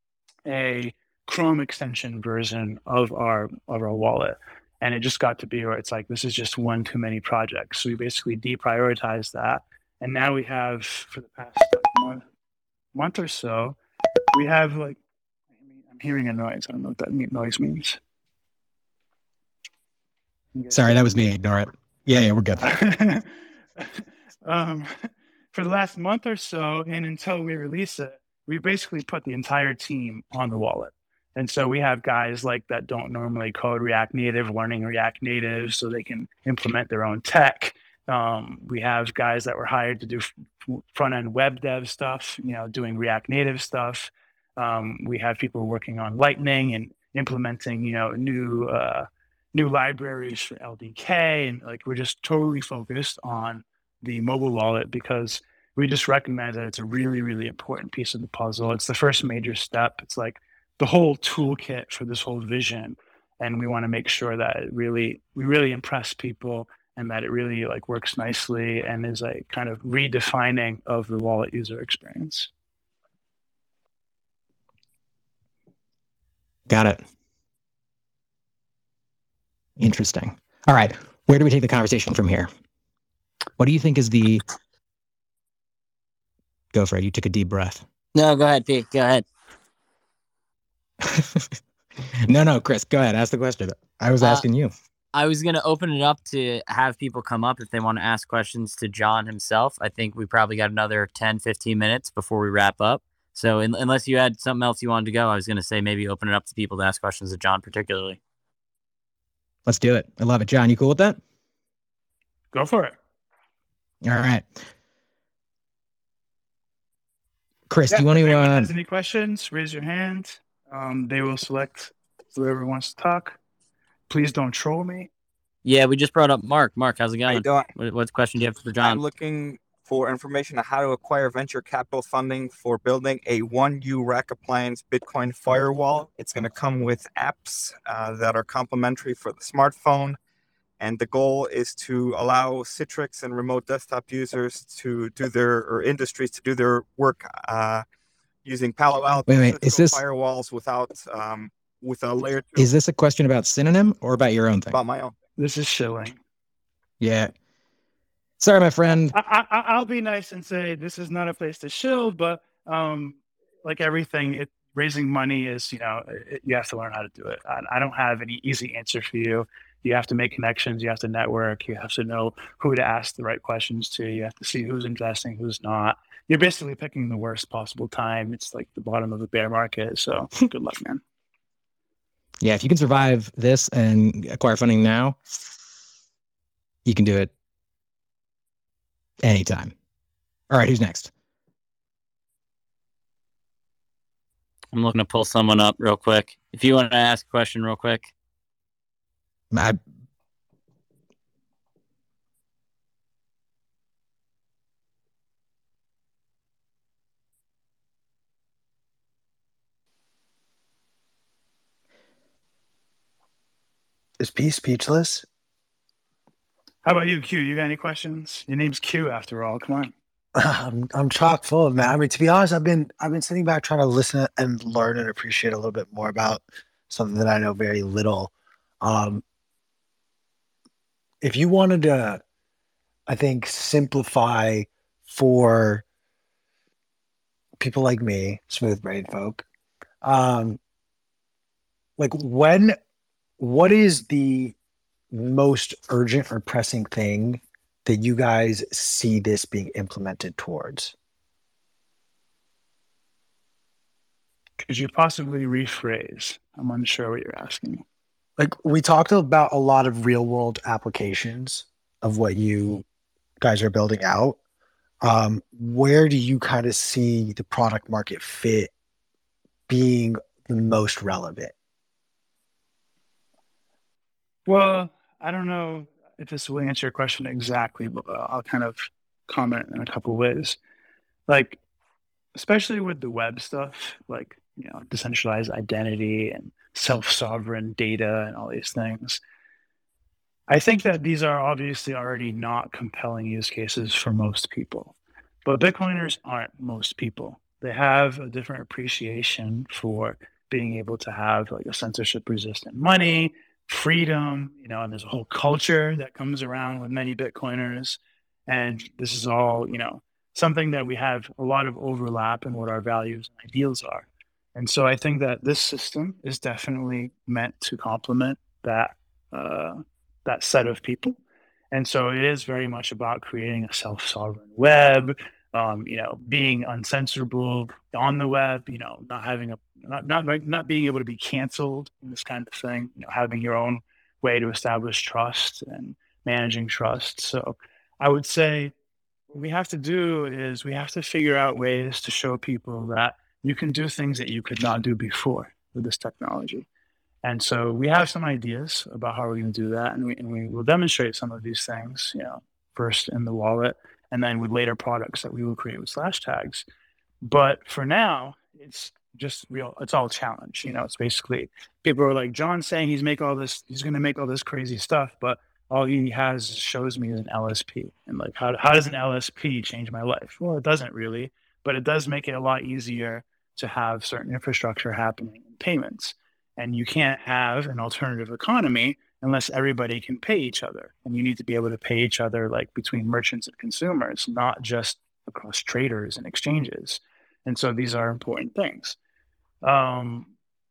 a Chrome extension version of our of our wallet, and it just got to be where it's like this is just one too many projects. So we basically deprioritized that, and now we have for the past like, month, month or so, we have like I'm hearing a noise. I don't know what that noise means. Sorry, that was me. Ignore it. Yeah, yeah, we're good. um, for the last month or so, and until we release it, we basically put the entire team on the wallet. And so we have guys like that don't normally code React Native, learning React Native so they can implement their own tech. Um, we have guys that were hired to do front end web dev stuff, you know, doing React Native stuff. Um, we have people working on Lightning and implementing, you know, new uh, new libraries for L D K, and like we're just totally focused on the mobile wallet because we just recognize that it's a really, really important piece of the puzzle. It's the first major step. It's like the whole toolkit for this whole vision, and we want to make sure that it really, we really impress people, and that it really like works nicely and is a kind of redefining of the wallet user experience. Got it. Interesting. All right. Where do we take the conversation from here? What do you think is the... Go for it. You took a deep breath. No, go ahead, Pete. Go ahead. no, no, Chris, go ahead. Ask the question. I was asking uh, you. I was going to open it up to have people come up if they want to ask questions to John himself. I think we probably got another ten, fifteen minutes before we wrap up. So in, unless you had something else you wanted to go, I was going to say maybe open it up to people to ask questions to John particularly. Let's do it. I love it. John, you cool with that? Go for it. All right. Chris, yeah, do you want to... If anyone uh, has any questions, raise your hand. Um, they will select whoever wants to talk. Please don't troll me. Yeah, we just brought up Mark. Mark, how's it going? How you doing? What, what question do you have for John? I'm looking for information on how to acquire venture capital funding for building a one U rack appliance Bitcoin firewall. It's going to come with apps uh, that are complementary for the smartphone. And the goal is to allow Citrix and remote desktop users to do their, or industries to do their work uh, using Palo Alto wait, wait, is this, firewalls without, um, with a layer two. Is this a question about Synonym or about your own thing? About my own. This is shilling. Yeah. Sorry, my friend. I, I, I'll be nice and say this is not a place to shill, but um, like everything, it raising money is, you know, it, you have to learn how to do it. I, I don't have any easy answer for you. You have to make connections. You have to network. You have to know who to ask the right questions to. You have to see who's investing, who's not. You're basically picking the worst possible time. It's like the bottom of the bear market. So good luck, man. Yeah, if you can survive this and acquire funding now, you can do it anytime. All right, who's next? I'm looking to pull someone up real quick. If you want to ask a question real quick. I, Is P speechless? How about you, Q? You got any questions? Your name's Q after all. Come on. I'm I'm chock full of man. I mean, to be honest, I've been I've been sitting back trying to listen and learn and appreciate a little bit more about something that I know very little. Um, if you wanted to, I think, simplify for people like me, smooth brain folk, um, like when, what is the most urgent or pressing thing that you guys see this being implemented towards? Could you possibly rephrase? I'm unsure what you're asking. Like we talked about a lot of real world applications of what you guys are building out. Um, where do you kind of see the product market fit being the most relevant? Well, I don't know if this will answer your question exactly, but I'll kind of comment in a couple ways. Like, especially with the web stuff, like, you know, decentralized identity and self-sovereign data and all these things. I think that these are obviously already not compelling use cases for most people, but Bitcoiners aren't most people. They have a different appreciation for being able to have like a censorship resistant money, freedom, you know, and there's a whole culture that comes around with many Bitcoiners. And this is all, you know, something that we have a lot of overlap in what our values and ideals are. And so I think that this system is definitely meant to complement that uh, that set of people. And so it is very much about creating a self-sovereign web, um, you know, being uncensorable on the web, you know, not having a not not not being able to be canceled, this kind of thing, you know, having your own way to establish trust and managing trust. So I would say what we have to do is we have to figure out ways to show people that you can do things that you could not do before with this technology. And so we have some ideas about how we're going to do that, and we and we will demonstrate some of these things, you know, first in the wallet, and then with later products that we will create with slash tags. But for now, it's just real. It's all challenge. You know, it's basically people are like, John's saying he's make all this, he's going to make all this crazy stuff, but all he has shows me is an L S P. And like, how how does an L S P change my life? Well, it doesn't really, but it does make it a lot easier to have certain infrastructure happening in payments. And you can't have an alternative economy unless everybody can pay each other. And you need to be able to pay each other like between merchants and consumers, not just across traders and exchanges. And so these are important things. Um,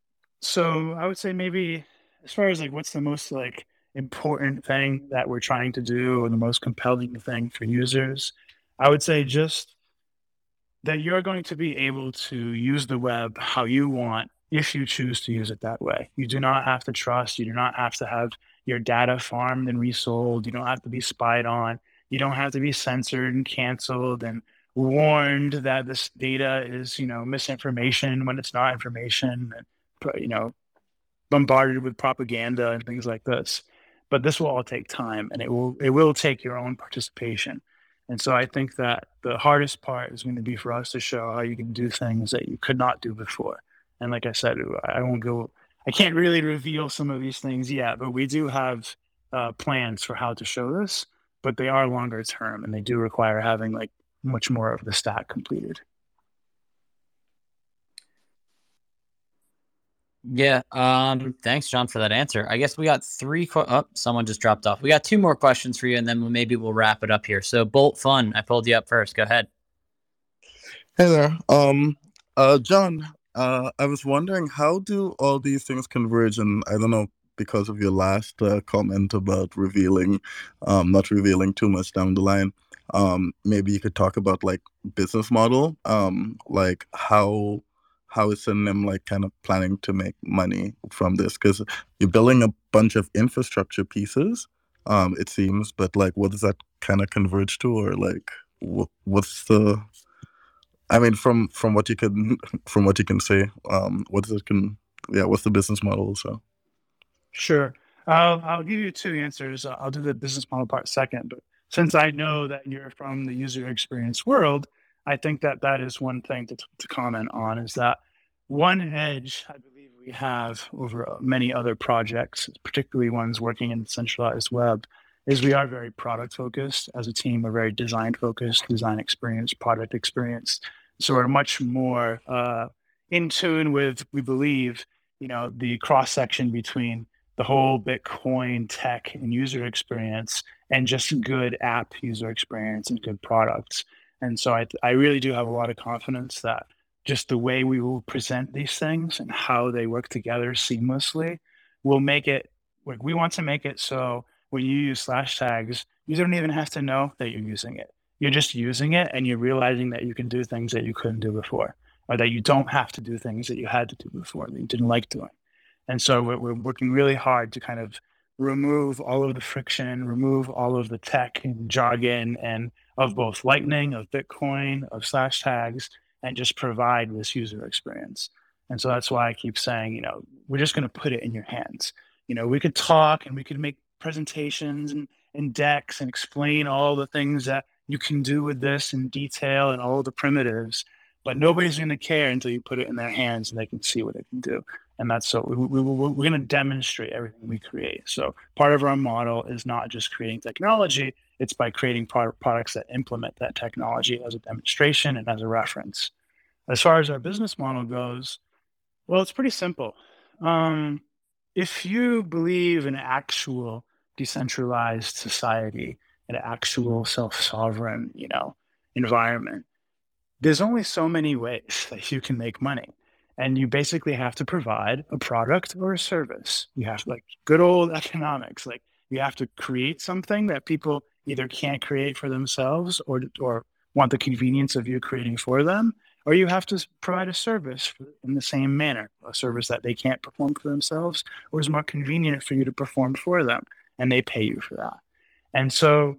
so I would say maybe as far as like what's the most like important thing that we're trying to do or the most compelling thing for users, I would say just that you're going to be able to use the web how you want if you choose to use it that way. You do not have to trust. You do not have to have your data farmed and resold. You don't have to be spied on. You don't have to be censored and canceled and warned that this data is, you know, misinformation when it's not information, and, you know, bombarded with propaganda and things like this. But this will all take time, and it will it will take your own participation. And so I think that the hardest part is going to be for us to show how you can do things that you could not do before. And like I said, I won't go, I can't really reveal some of these things yet, but we do have uh, plans for how to show this, but they are longer term and they do require having like much more of the stack completed. Yeah. Um, thanks, John, for that answer. I guess we got three. Qu- oh, someone just dropped off. We got two more questions for you, and then we'll, maybe we'll wrap it up here. So, Bolt Fun, I pulled you up first. Go ahead. Hey there. Um, uh, John, Uh, I was wondering, how do all these things converge? And I don't know, because of your last uh, comment about revealing, um, not revealing too much down the line. Um, maybe you could talk about like business model, um, like how how is Synonym like kind of planning to make money from this? Because you're building a bunch of infrastructure pieces, um, it seems, but like, what does that kind of converge to, or like, wh- what's the I mean, from from what you can from what you can say, um, what's it can yeah, what's the business model? So Sure. I'll I'll give you two answers. I'll do the business model part second, but since I know that you're from the user experience world, I think that that is one thing to, to comment on is that one edge I believe we have over uh, many other projects, particularly ones working in centralized web, is we are very product focused as a team. We're very design focused, design experience, product experience. So we're much more uh, in tune with, we believe, you know, the cross section between the whole Bitcoin tech and user experience and just good app user experience and good products. And so I, I really do have a lot of confidence that just the way we will present these things and how they work together seamlessly will make it like we want to make it so when you use slash tags, you don't even have to know that you're using it. You're just using it and you're realizing that you can do things that you couldn't do before, or that you don't have to do things that you had to do before that you didn't like doing. And so we're, we're working really hard to kind of remove all of the friction, remove all of the tech and jargon and of both Lightning, of Bitcoin, of slash tags, and just provide this user experience. And so that's why I keep saying, you know, we're just going to put it in your hands. You know, we could talk and we could make presentations and, and decks and explain all the things that you can do with this in detail and all the primitives, but nobody's going to care until you put it in their hands and they can see what it can do. And that's so we, we, we're going to demonstrate everything we create. So part of our model is not just creating technology, it's by creating product, products that implement that technology as a demonstration and as a reference. As far as our business model goes, well, it's pretty simple. Um, if you believe in actual decentralized society, an actual self-sovereign, you know, environment, there's only so many ways that you can make money. And you basically have to provide a product or a service. You have like good old economics. Like you have to create something that people either can't create for themselves or or want the convenience of you creating for them, or you have to provide a service in the same manner, a service that they can't perform for themselves or is more convenient for you to perform for them, and they pay you for that. And so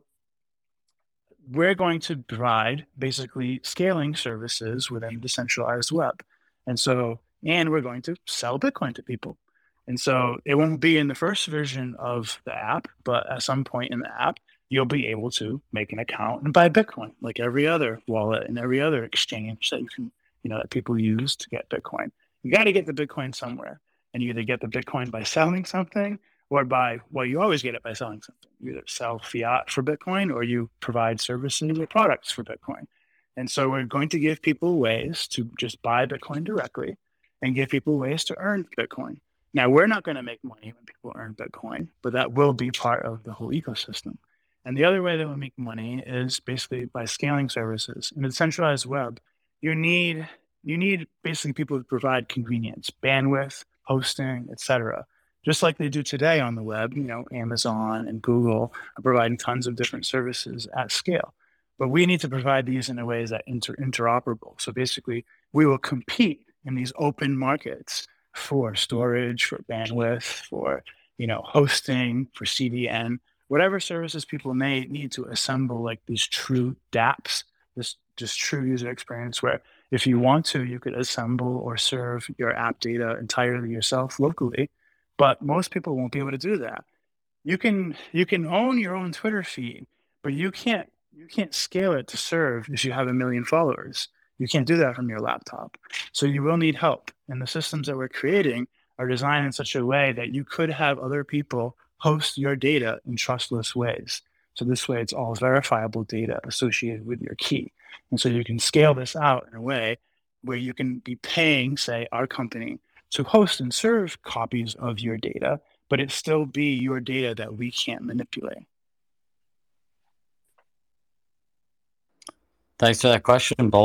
we're going to provide basically scaling services within the centralized web. And so, and we're going to sell Bitcoin to people. And so it won't be in the first version of the app, but at some point in the app, you'll be able to make an account and buy Bitcoin like every other wallet and every other exchange that you can, you know, that people use to get Bitcoin. You got to get the Bitcoin somewhere. And you either get the Bitcoin by selling something or by, well, you always get it by selling something. You either sell fiat for Bitcoin or you provide services or products for Bitcoin. And so we're going to give people ways to just buy Bitcoin directly and give people ways to earn Bitcoin. Now, we're not going to make money when people earn Bitcoin, but that will be part of the whole ecosystem. And the other way that we make money is basically by scaling services. In a decentralized web, you need you need basically people to provide convenience, bandwidth, hosting, et cetera. Just like they do today on the web, you know, Amazon and Google are providing tons of different services at scale. But we need to provide these in a way that inter- interoperable. So basically, we will compete in these open markets for storage, for bandwidth, for you know hosting, for C D N, whatever services people may need to assemble like these true dApps, this just true user experience where if you want to, you could assemble or serve your app data entirely yourself locally. But most people won't be able to do that. You can you can own your own Twitter feed, but you can't you can't scale it to serve if you have a million followers. You can't do that from your laptop. So you will need help. And the systems that we're creating are designed in such a way that you could have other people host your data in trustless ways. So this way it's all verifiable data associated with your key. And so you can scale this out in a way where you can be paying, say, our company to host and serve copies of your data, but it still be your data that we can't manipulate. Thanks for that question, Bolt.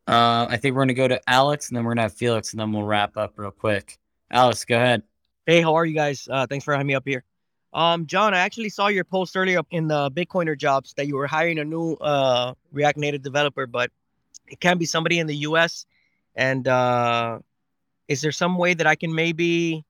Uh, I think we're gonna go to Alex, and then we're gonna have Felix, and then we'll wrap up real quick. Alex, go ahead. Hey, how are you guys? Uh, thanks for having me up here. Um, John, I actually saw your post earlier in the Bitcoiner jobs that you were hiring a new uh, React Native developer, but it can be somebody in the U S. And uh, is there some way that I can maybe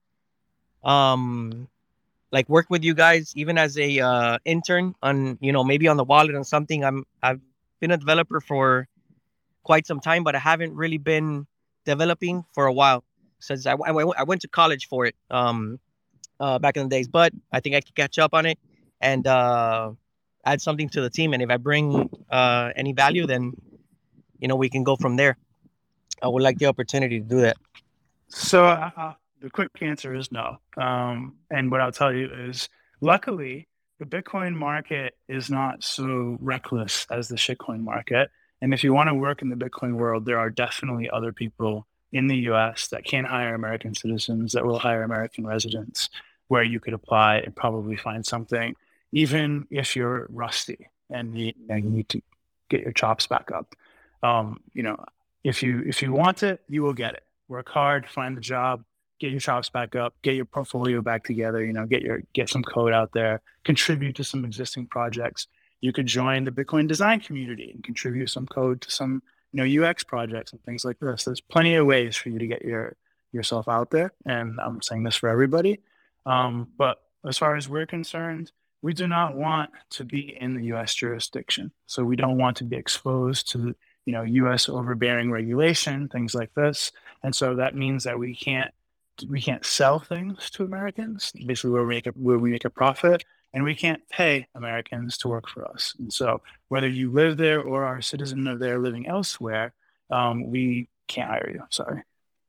um, like work with you guys, even as a uh, intern on, you know, maybe on the wallet or something? I'm I've been a developer for quite some time, but I haven't really been developing for a while since I, I, I went to college for it um, uh, back in the days. But I think I can catch up on it and uh, add something to the team. And if I bring uh, any value, then, you know, we can go from there. I would like the opportunity to do that. So uh, uh, the quick answer is no. Um, and what I'll tell you is, luckily, the Bitcoin market is not so reckless as the shitcoin market. And if you want to work in the Bitcoin world, there are definitely other people in the U S that can hire American citizens, that will hire American residents, where you could apply and probably find something, even if you're rusty and you, you need to get your chops back up. Um, you know, if you if you want it, you will get it. Work hard, find the job, get your chops back up, get your portfolio back together. You know, get your get some code out there, contribute to some existing projects. You could join the Bitcoin design community and contribute some code to some, you know, U X projects and things like this. There's plenty of ways for you to get your yourself out there, and I'm saying this for everybody. Um, but as far as we're concerned, we do not want to be in the U S jurisdiction. So we don't want to be exposed to, you know, U S overbearing regulation, things like this. And so that means that we can't we can't sell things to Americans, basically where we make a, where we make a profit. And we can't pay Americans to work for us. And so whether you live there or are a citizen of there living elsewhere, um, we can't hire you. Sorry.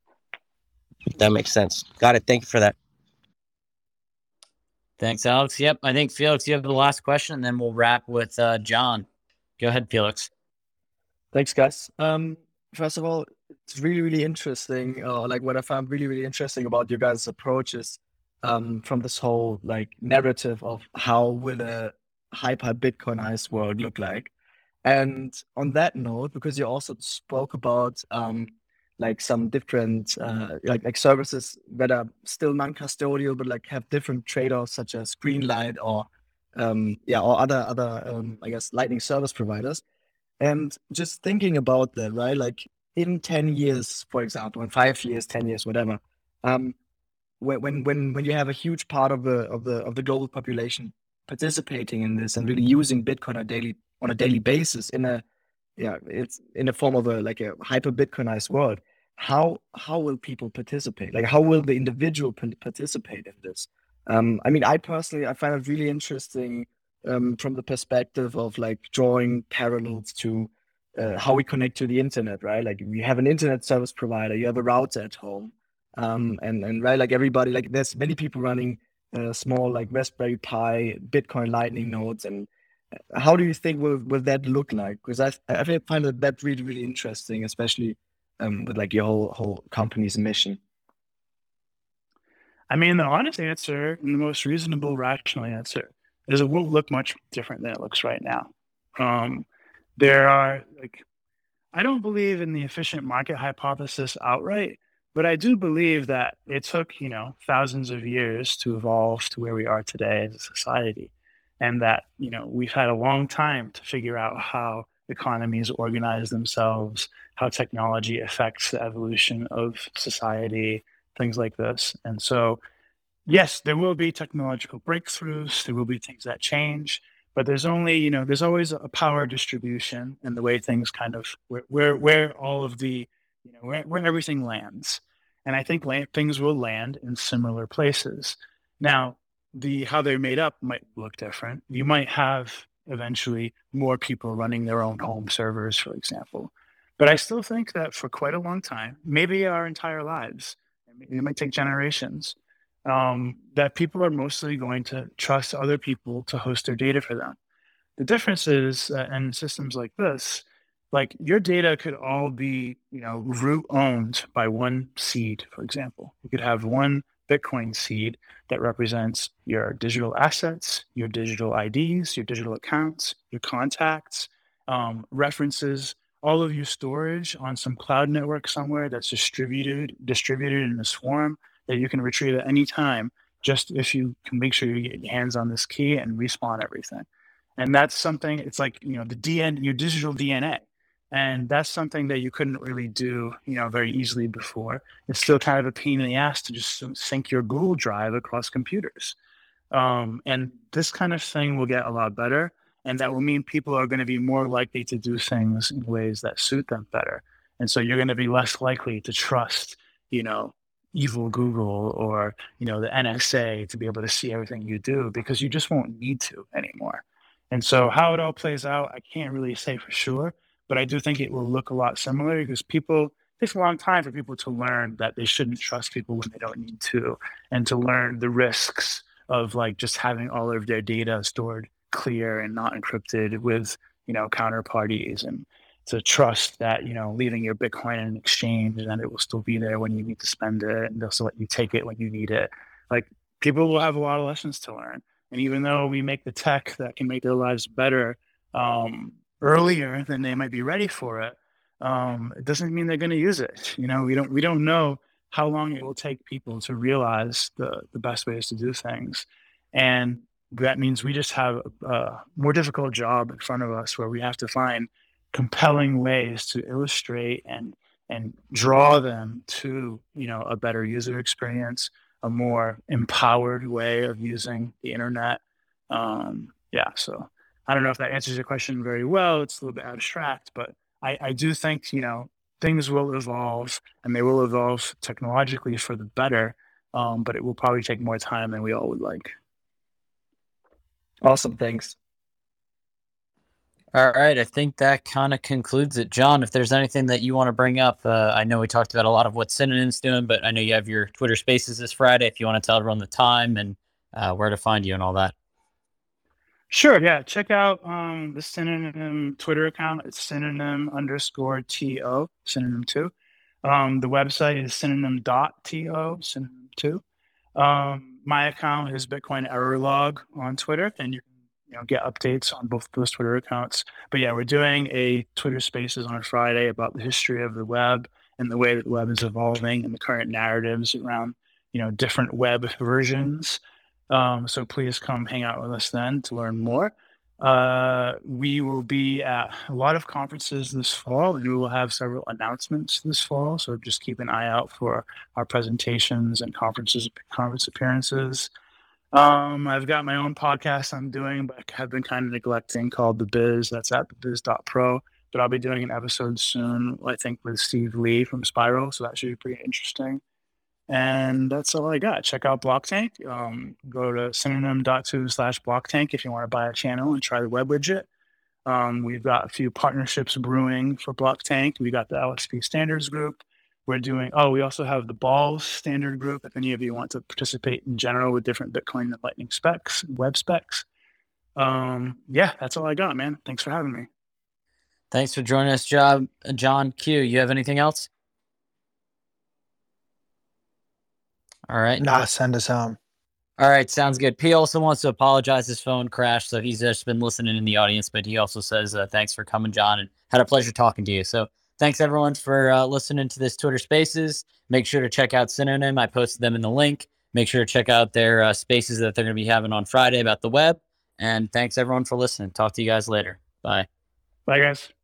That makes sense. Got it. Thank you for that. Thanks, Alex. Yep, I think, Felix, you have the last question, and then we'll wrap with uh, John. Go ahead, Felix. Thanks, guys. Um, first of all, it's really, really interesting. Uh, like what I found really, really interesting about your guys' approach is um, from this whole like narrative of how will a hyper Bitcoinized world look like. And on that note, because you also spoke about um, like some different uh, like like services that are still non-custodial, but like have different trade-offs, such as Greenlight or um, yeah, or other other um, I guess Lightning service providers. And just thinking about that, right? Like in ten years, for example, in five years, ten years, whatever. Um, when when when you have a huge part of the of the of the global population participating in this and really using Bitcoin on a daily on a daily basis in a yeah it's in a form of a like a hyper Bitcoinized world, how how will people participate? Like how will the individual participate in this? Um, I mean, I personally I find it really interesting um, from the perspective of like drawing parallels to uh, how we connect to the internet, right? Like you have an internet service provider, you have a router at home. Um, and, and right, like everybody, like there's many people running uh, small, like Raspberry Pi, Bitcoin Lightning nodes. And how do you think will, will that look like? Because I, I find that, that really, really interesting, especially um, with like your whole, whole company's mission. I mean, the honest answer and the most reasonable, rational answer is it won't look much different than it looks right now. Um, there are like, I don't believe in the efficient market hypothesis outright. But I do believe that it took, you know, thousands of years to evolve to where we are today as a society. And that, you know, we've had a long time to figure out how economies organize themselves, how technology affects the evolution of society, things like this. And so, yes, there will be technological breakthroughs, there will be things that change, but there's only, you know, there's always a power distribution and the way things kind of, where, where, where all of the, you know, where, where everything lands. And I think land, things will land in similar places. Now, the how they're made up might look different. You might have eventually more people running their own home servers, for example. But I still think that for quite a long time, maybe our entire lives, it might take generations, um, that people are mostly going to trust other people to host their data for them. The difference is, uh, in systems like this, like your data could all be, you know, root owned by one seed, for example. You could have one Bitcoin seed that represents your digital assets, your digital I Ds, your digital accounts, your contacts, um, references all of your storage on some cloud network somewhere that's distributed distributed in a swarm that you can retrieve at any time, just if you can make sure you get your hands on this key and respawn everything. And that's something, it's like, you know, the D N, your digital D N A. And that's something that you couldn't really do, you know, very easily before. It's still kind of a pain in the ass to just sync your Google Drive across computers. Um, and this kind of thing will get a lot better. And that will mean people are going to be more likely to do things in ways that suit them better. And so you're going to be less likely to trust, you know, evil Google or, you know, the N S A to be able to see everything you do, because you just won't need to anymore. And so how it all plays out, I can't really say for sure, but I do think it will look a lot similar, because people, it takes a long time for people to learn that they shouldn't trust people when they don't need to, and to learn the risks of like just having all of their data stored clear and not encrypted with, you know, counterparties, and to trust that, you know, leaving your Bitcoin in an exchange and then it will still be there when you need to spend it, and they'll still let you take it when you need it. Like, people will have a lot of lessons to learn. And even though we make the tech that can make their lives better um, earlier than they might be ready for it, um, it doesn't mean they're going to use it. You know, we don't we don't know how long it will take people to realize the the best ways to do things, and that means we just have a more difficult job in front of us, where we have to find compelling ways to illustrate and and draw them to, you know, a better user experience, a more empowered way of using the internet. Um, yeah, so I don't know if that answers your question very well. It's a little bit abstract, but I, I do think, you know, things will evolve, and they will evolve technologically for the better, um, but it will probably take more time than we all would like. Awesome, thanks. All right, I think that kind of concludes it. John, if there's anything that you want to bring up, uh, I know we talked about a lot of what Synonym's doing, but I know you have your Twitter Spaces this Friday. If you want to tell everyone the time and uh, where to find you and all that. Sure, yeah. Check out um, the Synonym Twitter account. It's synonym underscore T O, synonym two. Um, the website is synonym dot T O, synonym two. Um, my account is Bitcoin Error Log on Twitter, and you can, you know, get updates on both those Twitter accounts. But yeah, we're doing a Twitter Spaces on Friday about the history of the web and the way that the web is evolving and the current narratives around, you know, different web versions. Um, so please come hang out with us then to learn more. Uh, we will be at a lot of conferences this fall, and we will have several announcements this fall. So just keep an eye out for our presentations and conferences, conference appearances. Um, I've got my own podcast I'm doing, but have been kind of neglecting, called The Biz. That's at the biz dot pro. But I'll be doing an episode soon, I think, with Steve Lee from Spiral. So that should be pretty interesting. And that's all I got. Check out Blocktank. Um, go to synonym dot two slash Blocktank if you want to buy a channel and try the web widget. Um, we've got a few partnerships brewing for Blocktank. We got the L S P Standards Group. We're doing, oh, we also have the Balls Standard Group. If any of you want to participate in general with different Bitcoin and Lightning specs, web specs. Um, yeah, that's all I got, man. Thanks for having me. Thanks for joining us, John. John Q, you have anything else? All right. Nah, send us home. All right, sounds good. P also wants to apologize. His phone crashed, so he's just been listening in the audience, but he also says uh, thanks for coming, John, and had a pleasure talking to you. So thanks, everyone, for uh, listening to this Twitter Spaces. Make sure to check out Synonym. I posted them in the link. Make sure to check out their uh, spaces that they're going to be having on Friday about the web. And thanks, everyone, for listening. Talk to you guys later. Bye. Bye, guys.